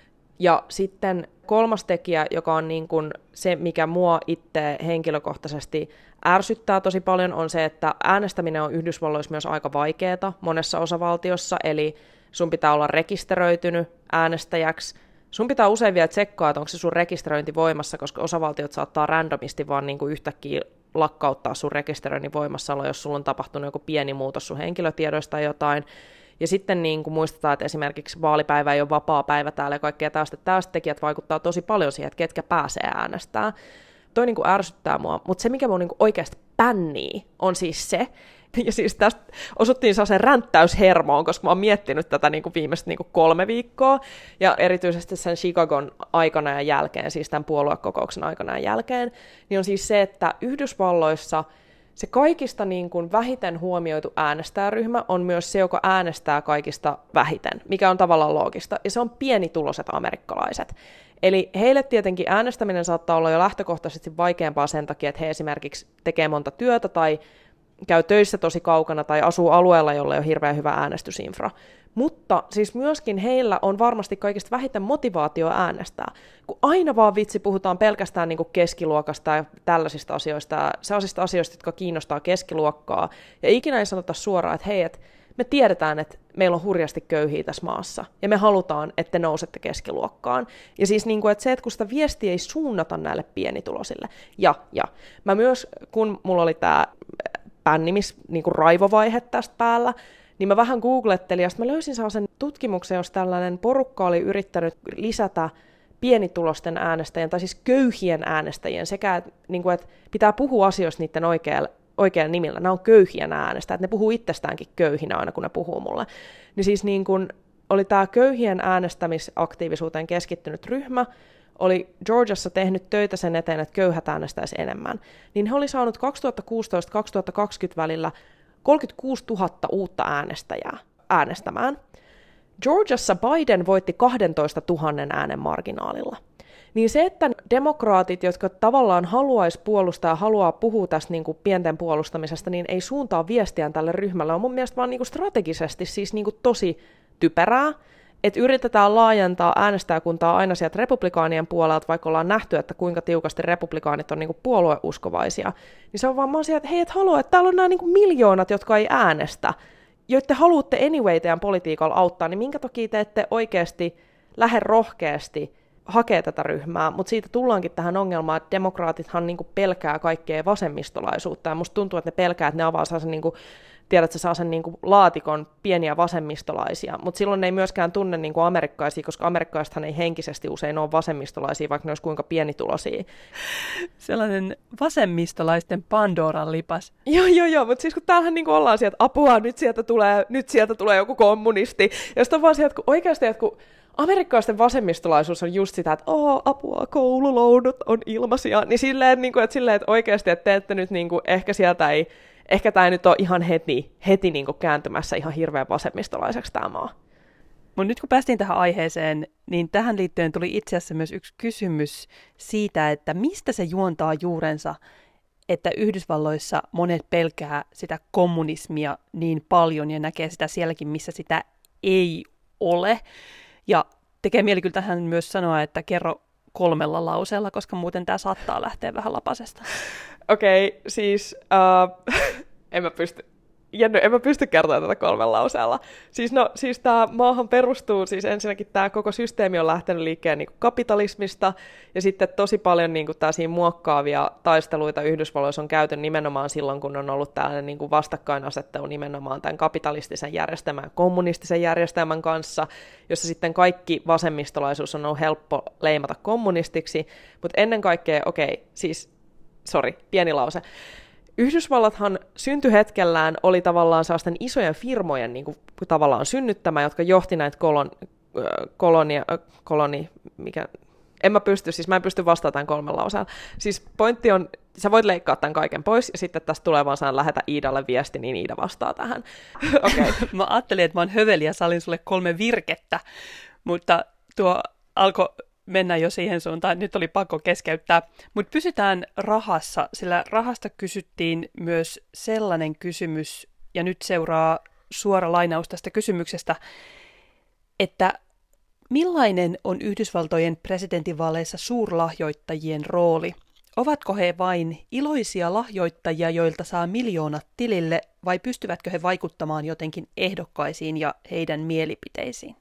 S2: Ja sitten kolmas tekijä, joka on niin kuin se, mikä mua itse henkilökohtaisesti ärsyttää tosi paljon, on se, että äänestäminen on Yhdysvalloissa myös aika vaikeaa monessa osavaltiossa, eli sun pitää olla rekisteröitynyt äänestäjäksi. Sun pitää usein vielä tsekkaa, että onko se sun rekisteröinti voimassa, koska osavaltiot saattaa randomisti vaan niin kuin yhtäkkiä lakkauttaa sun rekisteröinnin voimassaolo, jos sulla on tapahtunut joku pieni muutos sun henkilötiedoista tai jotain. Ja sitten niin kuin muistetaan, että esimerkiksi vaalipäivä ei ole vapaa päivä täällä ja kaikkea tästä. Tällaiset tekijät vaikuttaa tosi paljon siihen, että ketkä pääsee äänestämään. Toi niin kuin ärsyttää mua, mutta se mikä mun niin kuin oikeasti pännii on siis se, ja siis tästä osuttiin sellaisen ränttäyshermoon, koska mä oon miettinyt tätä niin kuin viimeiset niin kuin kolme viikkoa, ja erityisesti sen Chicagon aikana ja jälkeen, siis tämän puoluekokouksen aikana ja jälkeen, niin on siis se, että Yhdysvalloissa se kaikista niin kuin vähiten huomioitu äänestäjäryhmä on myös se, joka äänestää kaikista vähiten, mikä on tavallaan loogista, ja se on pienituloiset amerikkalaiset. Eli heille tietenkin äänestäminen saattaa olla jo lähtökohtaisesti vaikeampaa sen takia, että he esimerkiksi tekee monta työtä tai käy töissä tosi kaukana tai asuu alueella, jolla ei ole hirveän hyvä äänestysinfra. Mutta siis myöskin heillä on varmasti kaikista vähiten motivaatio äänestää. Kun aina vaan vitsi puhutaan pelkästään niin kuin keskiluokasta ja tällaisista asioista, sellaisista asioista, jotka kiinnostaa keskiluokkaa. Ja ikinä ei sanota suoraan, että hei, että me tiedetään, että meillä on hurjasti köyhiä tässä maassa. Ja me halutaan, että te nousette keskiluokkaan. Ja siis niin kuin, että se, että kun sitä viestiä ei suunnata näille pienituloisille. Ja, ja. Mä myös, kun mulla oli tämä pännimis, niin kuin raivovaihe tästä päällä, niin mä vähän googlettelin, ja sitten mä löysin sellaisen tutkimuksen, jos tällainen porukka oli yrittänyt lisätä pienitulosten äänestäjien, tai siis köyhien äänestäjien, sekä, että, niin kuin, että pitää puhua asioista niiden oikealla, oikealla nimillä. Nämä on köyhien äänestäjät, ne puhuu itsestäänkin köyhinä aina, kun ne puhuu mulle. Niin siis niin kuin oli tämä köyhien äänestämisaktiivisuuteen keskittynyt ryhmä, oli Georgiassa tehnyt töitä sen eteen, että köyhät äänestäisi enemmän, niin he oli saanut kaksituhattakuusitoista kaksituhattakaksikymmentä välillä kolmekymmentäkuusituhatta uutta äänestäjää äänestämään. Georgiassa Biden voitti kaksitoistatuhatta äänen marginaalilla. Niin se, että demokraatit, jotka tavallaan haluaisi puolustaa ja haluaa puhua tästä niin kuin pienten puolustamisesta, niin ei suuntaa viestiään tälle ryhmälle, on mun mielestä vaan niin kuin strategisesti siis niin kuin tosi typerää, että yritetään laajentaa äänestäjäkuntaa aina sieltä republikaanien puolelta, vaikka ollaan nähty, että kuinka tiukasti republikaanit on niin kuin puolueuskovaisia, niin se on vaan asia, että hei, et halua, että täällä on nämä niin kuin miljoonat, jotka ei äänestä, joita te haluatte anyway teidän politiikalla auttaa, niin minkä takia te ette oikeasti lähde rohkeasti hakee tätä ryhmää, mutta siitä tullaankin tähän ongelmaan, että demokraatithan niinku pelkää kaikkea vasemmistolaisuutta, ja musta tuntuu, että ne pelkää, että ne avaa sen, niinku, tiedätkö, saa sen niinku laatikon pieniä vasemmistolaisia, mutta silloin ne ei myöskään tunne niinku amerikkaisia, koska amerikkalaisethan ei henkisesti usein ole vasemmistolaisia, vaikka ne olisi kuinka pienituloisia.
S3: Sellainen vasemmistolaisten Pandoran lipas.
S2: Joo, joo, joo, mutta siis kun täällähän niinku ollaan sieltä, apua, nyt sieltä tulee, nyt sieltä tulee joku kommunisti, ja sitten on vaan sieltä, että kun oikeasti, että kun amerikkalaisten vasemmistolaisuus on just sitä, että oo, apua, koululounut on ilmaisia, niin silleen, niin kuin, että, silleen, että oikeasti, että te ette nyt, niin kuin, ehkä sieltä ei, ehkä tämä ei nyt ole ihan heti, heti niin kuin kääntymässä ihan hirveän vasemmistolaiseksi tämä maa.
S3: Mutta nyt kun päästiin tähän aiheeseen, niin tähän liittyen tuli itse asiassa myös yksi kysymys siitä, että mistä se juontaa juurensa, että Yhdysvalloissa monet pelkää sitä kommunismia niin paljon ja näkee sitä sielläkin, missä sitä ei ole. Ja tekee mieli kyllä tähän myös sanoa, että kerro kolmella lauseella, koska muuten tämä saattaa lähteä vähän lapasesta.
S2: Okei, okay, siis uh, en mä pysty, Jenny, en mä pysty kertomaan tätä kolmella lauseella. Siis, no, siis tämä maahan perustuu, siis ensinnäkin tämä koko systeemi on lähtenyt liikkeen niin kuin kapitalismista, ja sitten tosi paljon niin kuin tällaisia muokkaavia taisteluita Yhdysvalloissa on käyty nimenomaan silloin, kun on ollut tällainen niin kuin vastakkainasettelu nimenomaan tämän kapitalistisen järjestelmän ja kommunistisen järjestelmän kanssa, jossa sitten kaikki vasemmistolaisuus on ollut helppo leimata kommunistiksi, mutta ennen kaikkea, okei, okay, siis, sori, pieni lause, Yhdysvallathan syntyhetkellään oli tavallaan sellaisten isojen firmojen niin kuin, tavallaan synnyttämä, jotka johti näitä kolon, kolonia, koloni, mikä, en mä pysty, siis mä en pysty vastaamaan kolmen lauseella. Siis pointti on, sä voit leikkaa tämän kaiken pois, ja sitten tästä tulee vaan saan lähetä Iidalle viesti, niin Iida vastaa tähän. Okay.
S3: Mä ajattelin, että mä oon höveli ja salin sulle kolme virkettä, mutta tuo alkoi mennä jo siihen suuntaan, nyt oli pakko keskeyttää. Mutta pysytään rahassa, sillä rahasta kysyttiin myös sellainen kysymys, ja nyt seuraa suora lainaus tästä kysymyksestä, että millainen on Yhdysvaltojen presidentinvaaleissa suurlahjoittajien rooli? Ovatko he vain iloisia lahjoittajia, joilta saa miljoonat tilille, vai pystyvätkö he vaikuttamaan jotenkin ehdokkaisiin ja heidän mielipiteisiin?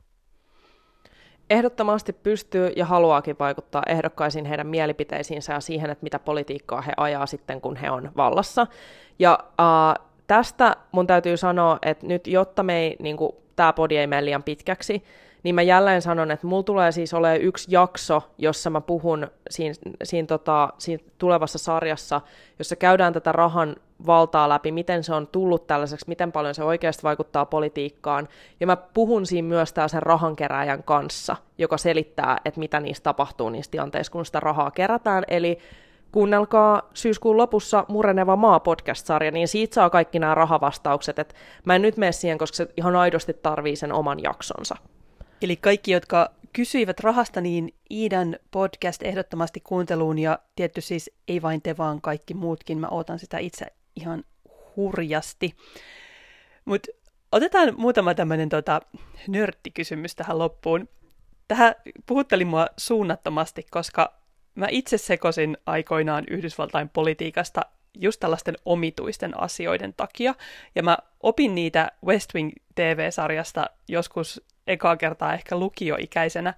S2: Ehdottomasti pystyy ja haluaakin vaikuttaa ehdokkaisiin heidän mielipiteisiinsä ja siihen, että mitä politiikkaa he ajaa sitten, kun he on vallassa. Ja äh, tästä mun täytyy sanoa, että nyt jotta me ei, niin kuin, tämä podi ei mene liian pitkäksi, niin mä jälleen sanon, että mulla tulee siis olemaan yksi jakso, jossa mä puhun siinä, siinä, tota, siinä tulevassa sarjassa, jossa käydään tätä rahan valtaa läpi, miten se on tullut tällaiseksi, miten paljon se oikeasti vaikuttaa politiikkaan. Ja mä puhun siinä myös tällaisen rahankeräjän kanssa, joka selittää, että mitä niistä tapahtuu niissä tilanteissa, kun sitä rahaa kerätään. Eli kuunnelkaa syyskuun lopussa Mureneva maa-podcast-sarja, niin siitä saa kaikki nämä rahavastaukset. Et mä en nyt mene siihen, koska se ihan aidosti tarvii sen oman jaksonsa.
S3: Eli kaikki, jotka kysyivät rahasta, niin Iidan podcast ehdottomasti kuunteluun, ja tietty siis ei vain te, vaan kaikki muutkin. Mä ootan sitä itse ihan hurjasti. Mutta otetaan muutama tämmöinen tota, nörttikysymys tähän loppuun. Tähän puhutteli mua suunnattomasti, koska mä itse sekosin aikoinaan Yhdysvaltain politiikasta just tällaisten omituisten asioiden takia, ja mä opin niitä West Wing T V-sarjasta joskus ekaa kertaa ehkä lukioikäisenä.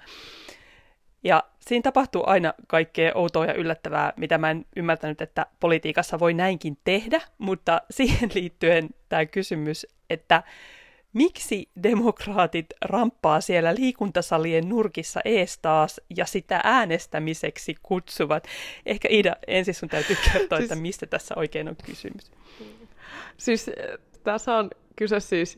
S3: Ja siinä tapahtuu aina kaikkea outoa ja yllättävää, mitä mä en ymmärtänyt, että politiikassa voi näinkin tehdä, mutta siihen liittyen tämä kysymys, että miksi demokraatit ramppaa siellä liikuntasalien nurkissa ees taas ja sitä äänestämiseksi kutsuvat? Ehkä Iida, ensin sun täytyy kertoa, siis, että mistä tässä oikein on kysymys.
S2: Siis tässä on kyse siis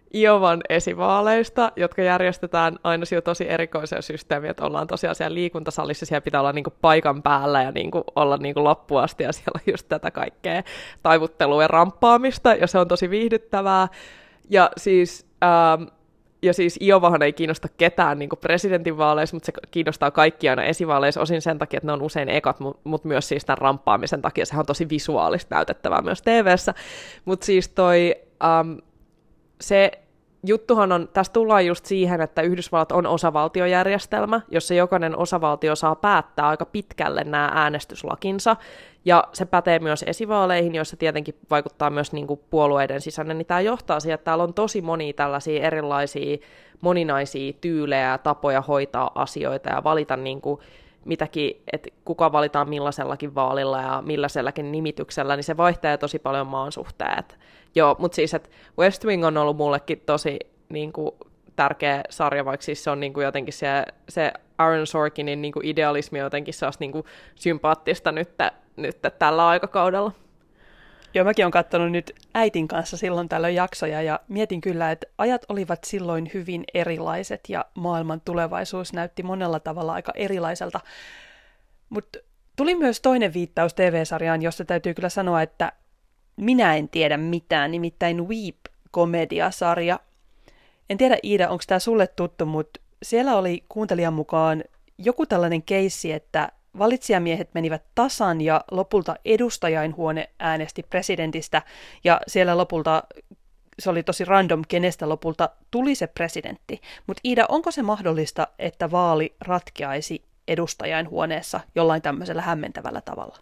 S2: Iowan esivaaleista, jotka järjestetään aina jo tosi erikoisia systeemiä, että ollaan tosiaan siellä liikuntasalissa, siellä pitää olla niinku paikan päällä ja niinku olla niinku loppuun asti, ja siellä on just tätä kaikkea taivuttelua ja ramppaamista, ja se on tosi viihdyttävää. Ja siis, ähm, ja siis Iowahan ei kiinnosta ketään niinku presidentinvaaleissa, mutta se kiinnostaa kaikkia aina esivaaleissa, osin sen takia, että ne on usein ekat, mutta mut myös siis tämän ramppaamisen takia. Sehän on tosi visuaalista näytettävää myös T V:ssä. Mutta siis toi... Ähm, Se juttuhan on, tässä tullaan just siihen, että Yhdysvallat on osavaltiojärjestelmä, jossa jokainen osavaltio saa päättää aika pitkälle nämä äänestyslakinsa, ja se pätee myös esivaaleihin, joissa tietenkin vaikuttaa myös niin kuin puolueiden sisäinen, niin tämä johtaa siihen, että täällä on tosi monia tällaisia erilaisia moninaisia tyylejä ja tapoja hoitaa asioita ja valita niin kuin mitäkin, että kuka valitaan millaisellakin vaalilla ja millaisellakin nimityksellä, niin se vaihtelee tosi paljon maan suhteen. Joo, mutta siis, että West Wing on ollut mullekin tosi niin kuin, tärkeä sarja, vaikka siis se on niin kuin, jotenkin se, se Aaron Sorkinin niin kuin, idealismi jotenkin sellaista niin kuin, sympaattista nyt, nyt tällä aikakaudella.
S3: Joo, mäkin olen katsonut nyt äitin kanssa silloin tällöin jaksoja ja mietin kyllä, että ajat olivat silloin hyvin erilaiset ja maailman tulevaisuus näytti monella tavalla aika erilaiselta. Mutta tuli myös toinen viittaus T V-sarjaan, josta täytyy kyllä sanoa, että minä en tiedä mitään, nimittäin Veep-komediasarja. En tiedä, Iida, onko tämä sulle tuttu, mutta siellä oli kuuntelijan mukaan joku tällainen keissi, että valitsijamiehet menivät tasan ja lopulta edustajainhuone äänesti presidentistä ja siellä lopulta se oli tosi random, kenestä lopulta tuli se presidentti. Mutta Iida, onko se mahdollista, että vaali ratkeaisi edustajainhuoneessa jollain tämmöisellä hämmentävällä tavalla?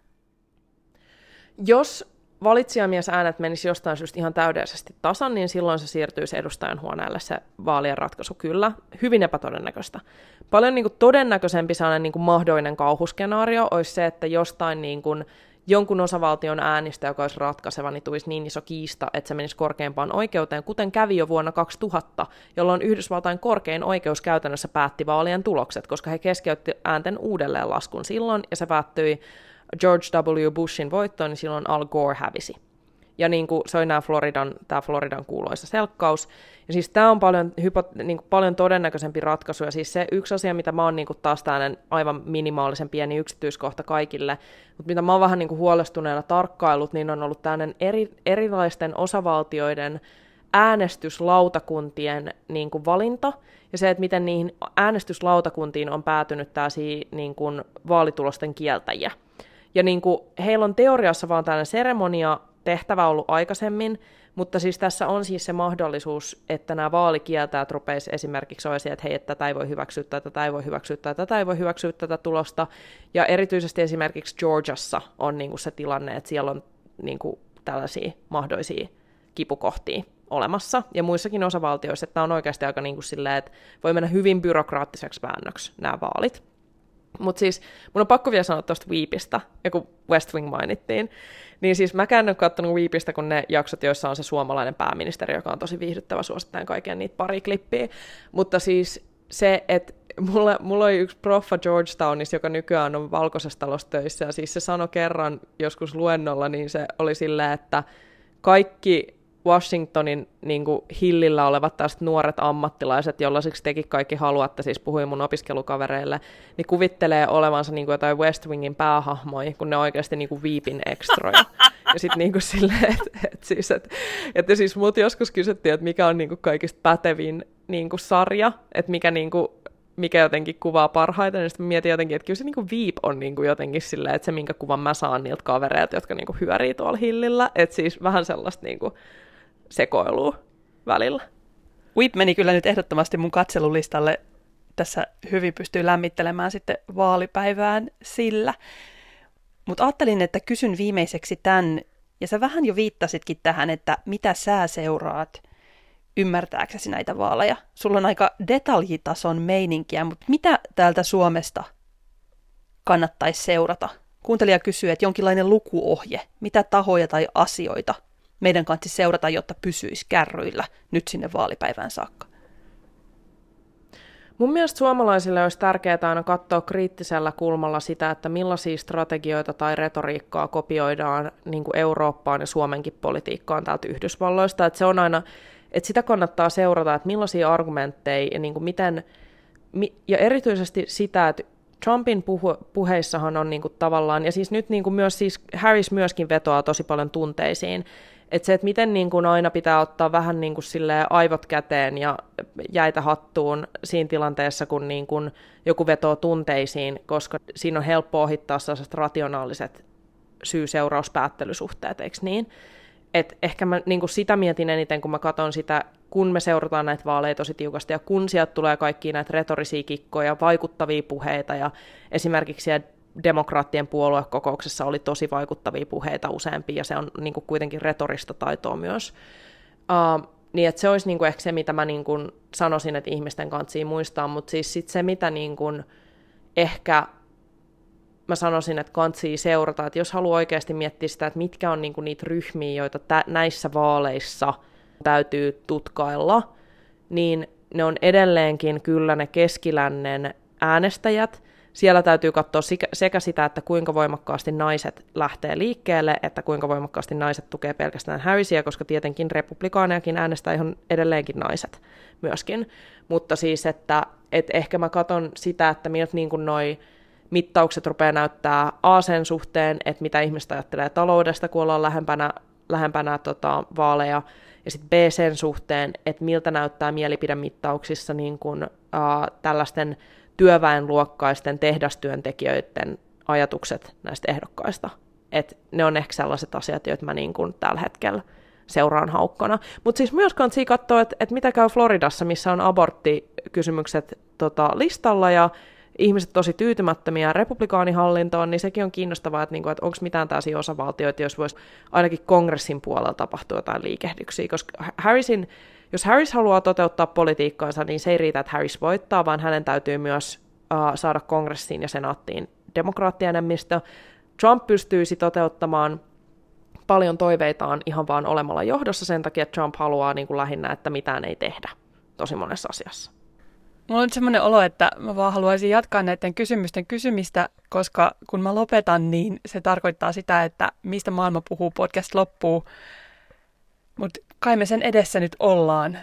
S2: Jos valitsijamiesäänet menisi jostain syystä ihan täydellisesti tasan, niin silloin se siirtyisi edustajanhuoneelle se vaalien ratkaisu kyllä. Hyvin epätodennäköistä. Paljon niin kuin todennäköisempi sellainen niin kuin mahdollinen kauhuskenaario olisi se, että jostain niin kuin jonkun osavaltion äänistä, joka olisi ratkaiseva, niin tulisi niin iso kiista, että se menisi korkeimpaan oikeuteen, kuten kävi jo vuonna kaksituhatta, jolloin Yhdysvaltain korkein oikeus käytännössä päätti vaalien tulokset, koska he keskeytti äänten uudelleenlaskun silloin, ja se päättyi George W. Bushin voittoon, niin silloin Al Gore hävisi. Ja niin kuin se oli nämä Floridan, tämä Floridan kuuluisa selkkaus. Ja siis tämä on paljon, hypo, niin kuin paljon todennäköisempi ratkaisu. Ja siis se yksi asia, mitä mä oon niin kuin taas tämmöinen aivan minimaalisen pieni yksityiskohta kaikille, mutta mitä mä oon vähän niin kuin huolestuneena tarkkailut, niin on ollut tämmöinen eri, erilaisten osavaltioiden äänestyslautakuntien niin kuin valinta. Ja se, että miten niihin äänestyslautakuntiin on päätynyt tällaisia niin kuin vaalitulosten kieltäjiä. Ja niin kuin, heillä on teoriassa vaan tällainen seremonia tehtävä ollut aikaisemmin, mutta siis tässä on siis se mahdollisuus, että nämä vaalikieltäjät rupeisi esimerkiksi olisi, että hei, että tätä ei voi hyväksyä, tätä ei voi hyväksyä, tätä ei voi hyväksyä tätä tulosta. Ja erityisesti esimerkiksi Georgiassa on niin kuin se tilanne, että siellä on niin kuin tällaisia mahdollisia kipukohtia olemassa, ja muissakin osavaltioissa, että tämä on oikeasti aika niin kuin silleen, että voi mennä hyvin byrokraattiseksi väännöksi nämä vaalit. Mutta siis mun on pakko vielä sanoa tuosta Veepistä, ja kun West Wing mainittiin, niin siis mäkään en ole katsonut Veepistä, kun ne jaksot, joissa on se suomalainen pääministeri, joka on tosi viihdyttävä, suosittajan kaiken niitä pari klippiä. Mutta siis se, että mulla, mulla oli yksi proffa Georgetownissa, joka nykyään on Valkoisessa talossa töissä, ja siis se sanoi kerran joskus luennolla, niin se oli silleen, että kaikki Washingtonin niin kuin hillillä olevat tällaiset nuoret ammattilaiset, jollaisiksi tekin kaikki haluatte, siis puhuin mun opiskelukavereille, niin kuvittelee olevansa niin kuin jotain West Wingin päähahmoja, kun ne on oikeasti niin kuin Veepin ekstroja. Ja sitten niin kuin silleen, että et siis, et, että siis mut joskus kysyttiin, että mikä on niin kuin kaikista pätevin niin kuin sarja, että mikä niin kuin mikä jotenkin kuvaa parhaiten, niin sitten mietin jotenkin, että kyllä se niin kuin Veep on niin kuin jotenkin silleen, että se minkä kuvan mä saan niiltä kavereilta, jotka niin kuin hyörii tuolla hillillä, että siis vähän sellaista niin kuin sekoilua välillä.
S3: Veep meni kyllä nyt ehdottomasti mun katselulistalle. Tässä hyvin pystyy lämmittelemään sitten vaalipäivään sillä. Mutta ajattelin, että kysyn viimeiseksi tämän, ja sä vähän jo viittasitkin tähän, että mitä sä seuraat ymmärtääksesi näitä vaaleja. Sulla on aika detaljitason meininkiä, mutta mitä täältä Suomesta kannattaisi seurata? Kuuntelija kysyy, että jonkinlainen lukuohje, mitä tahoja tai asioita meidän kanssa seurata, jotta pysyisi kärryillä nyt sinne vaalipäivään saakka?
S2: Mun mielestä suomalaisille olisi tärkeää aina katsoa kriittisellä kulmalla sitä, että millaisia strategioita tai retoriikkaa kopioidaan niin kuin Eurooppaan ja Suomenkin politiikkaan täältä Yhdysvalloista. Että se on aina että sitä kannattaa seurata, että millaisia argumentteja ja niin kuin miten, ja erityisesti sitä, että Trumpin puhu, puheissahan on niin kuin tavallaan, ja siis nyt niin kuin myös siis Harris myöskin vetoaa tosi paljon tunteisiin, että se, että miten niin kuin aina pitää ottaa vähän niin kuin silleen aivot käteen ja jäitä hattuun siinä tilanteessa, kun niin kuin joku vetoo tunteisiin, koska siinä on helppo ohittaa sellaiset rationaaliset syy-seurauspäättelysuhteet, eikö niin? Et ehkä mä niin kuin sitä mietin eniten, kun mä katson sitä, kun me seurataan näitä vaaleja tosi tiukasti, ja kun sieltä tulee kaikkia näitä retorisia kikkoja, vaikuttavia puheita, ja esimerkiksi siellä demokraattien puoluekokouksessa oli tosi vaikuttavia puheita useampia, ja se on niin kuin kuitenkin retorista taitoa myös. Uh, niin että se olisi niin kuin ehkä se, mitä mä niin kuin sanoisin, että ihmisten kanssa muistaa, mutta siis sit se, mitä niin kuin ehkä mä sanoisin, että kantsii seurata, että jos haluaa oikeasti miettiä sitä, että mitkä on niinku niitä ryhmiä, joita tä- näissä vaaleissa täytyy tutkailla, niin ne on edelleenkin kyllä ne keskilännen äänestäjät. Siellä täytyy katsoa sekä sitä, että kuinka voimakkaasti naiset lähtee liikkeelle, että kuinka voimakkaasti naiset tukee pelkästään Harrisia, koska tietenkin republikaanejakin äänestää ihan edelleenkin naiset myöskin. Mutta siis, että et ehkä mä katson sitä, että miltä niin kuin noi mittaukset rupeaa näyttää A sen suhteen, että mitä ihmiset ajattelee taloudesta, kun ollaan lähempänä, lähempänä tota, vaaleja, ja sitten B sen suhteen, että miltä näyttää mielipidemittauksissa niin kun, ä, tällaisten työväenluokkaisten tehdastyöntekijöiden ajatukset näistä ehdokkaista. Et ne on ehkä sellaiset asiat, joita mä niin kun tällä hetkellä seuraan haukkana. Mutta siis myös kannattaa katsoa, että et mitä käy Floridassa, missä on aborttikysymykset tota, listalla, ja ihmiset tosi tyytymättömiä republikaanihallintoon, niin sekin on kiinnostavaa, että, niinku, että onko mitään tällaisia osavaltioita, jos voisi ainakin kongressin puolella tapahtua jotain liikehdyksiä, koska Harrisin, jos Harris haluaa toteuttaa politiikkaansa, niin se ei riitä, että Harris voittaa, vaan hänen täytyy myös uh, saada kongressiin ja senaattiin demokraattienemmistö. Trump pystyisi toteuttamaan paljon toiveitaan ihan vaan olemalla johdossa sen takia, että Trump haluaa niin kuin lähinnä, että mitään ei tehdä tosi monessa asiassa.
S3: Mulla on semmoinen olo, että mä vaan haluaisin jatkaa näiden kysymysten kysymistä, koska kun mä lopetan, niin se tarkoittaa sitä, että mistä maailma puhuu podcast loppuu. Mutta kai me sen edessä nyt ollaan.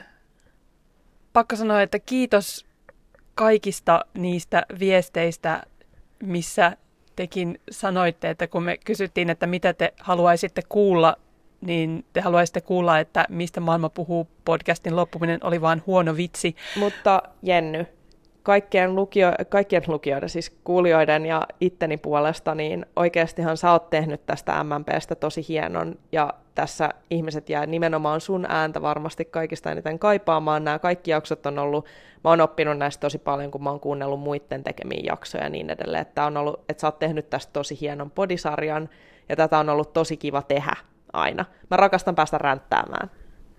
S3: Pakko sanoa, että kiitos kaikista niistä viesteistä, missä tekin sanoitte, että kun me kysyttiin, että mitä te haluaisitte kuulla, niin te haluaisitte kuulla, että mistä maailma puhuu podcastin loppuminen oli vaan huono vitsi.
S2: Mutta Jenny, kaikkien, lukio, kaikkien lukijoiden, siis kuulijoiden ja itteni puolesta, niin oikeastihan sä oot tehnyt tästä M M P:stä tosi hienon, ja tässä ihmiset jää nimenomaan sun ääntä varmasti kaikista eniten kaipaamaan. Nämä kaikki jaksot on ollut, mä oon oppinut näistä tosi paljon, kun mä oon kuunnellut muiden tekemiä jaksoja ja niin edelleen, että, on ollut, että sä oot tehnyt tästä tosi hienon podisarjan, ja tätä on ollut tosi kiva tehdä aina. Mä rakastan päästä ränttäämään.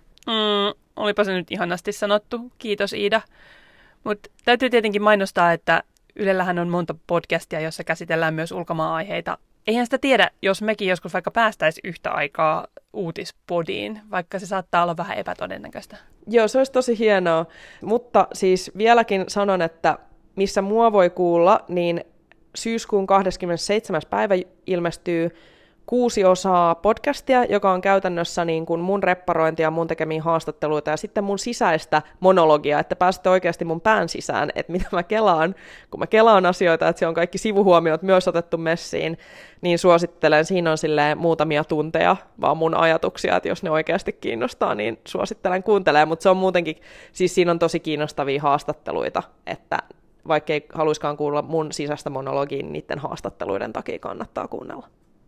S3: Mm, olipa se nyt ihanasti sanottu. Kiitos Iida. Mutta täytyy tietenkin mainostaa, että Ylellähän on monta podcastia, jossa käsitellään myös ulkomaan-aiheita. Eihän sitä tiedä, jos mekin joskus vaikka päästäisiin yhtä aikaa uutispodiin, vaikka se saattaa olla vähän epätodennäköistä.
S2: Joo, se olisi tosi hienoa. Mutta siis vieläkin sanon, että missä mua voi kuulla, niin syyskuun kahdeskymmenesseitsemäs päivä ilmestyy kuusi osaa podcastia, joka on käytännössä niin kuin mun repparointia ja mun tekemiä haastatteluita ja sitten mun sisäistä monologia, että pääsette oikeasti mun pään sisään, että mitä mä kelaan, kun mä kelaan asioita, että se on kaikki sivuhuomiot myös otettu messiin, niin suosittelen, siinä on silleen muutamia tunteja vaan mun ajatuksia, että jos ne oikeasti kiinnostaa, niin suosittelen kuuntelemaan, mutta se on muutenkin, siis siinä on tosi kiinnostavia haastatteluita, että vaikka ei haluiskaan kuulla mun sisäistä monologia, niin niiden haastatteluiden takia kannattaa kuunnella.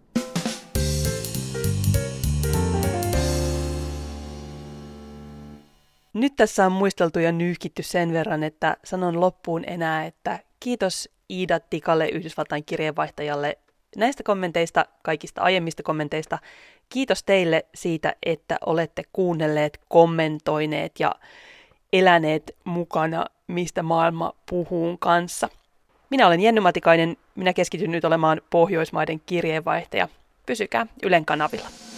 S3: Nyt tässä on muisteltu ja nyyhkitty sen verran, että sanon loppuun enää, että kiitos Iida Tikalle, Yhdysvaltain kirjeenvaihtajalle, näistä kommenteista, kaikista aiemmista kommenteista. Kiitos teille siitä, että olette kuunnelleet, kommentoineet ja eläneet mukana, mistä maailma puhuu kanssa. Minä olen Jenny Matikainen, minä keskityn nyt olemaan Pohjoismaiden kirjeenvaihtaja. Pysykää Ylen kanavilla.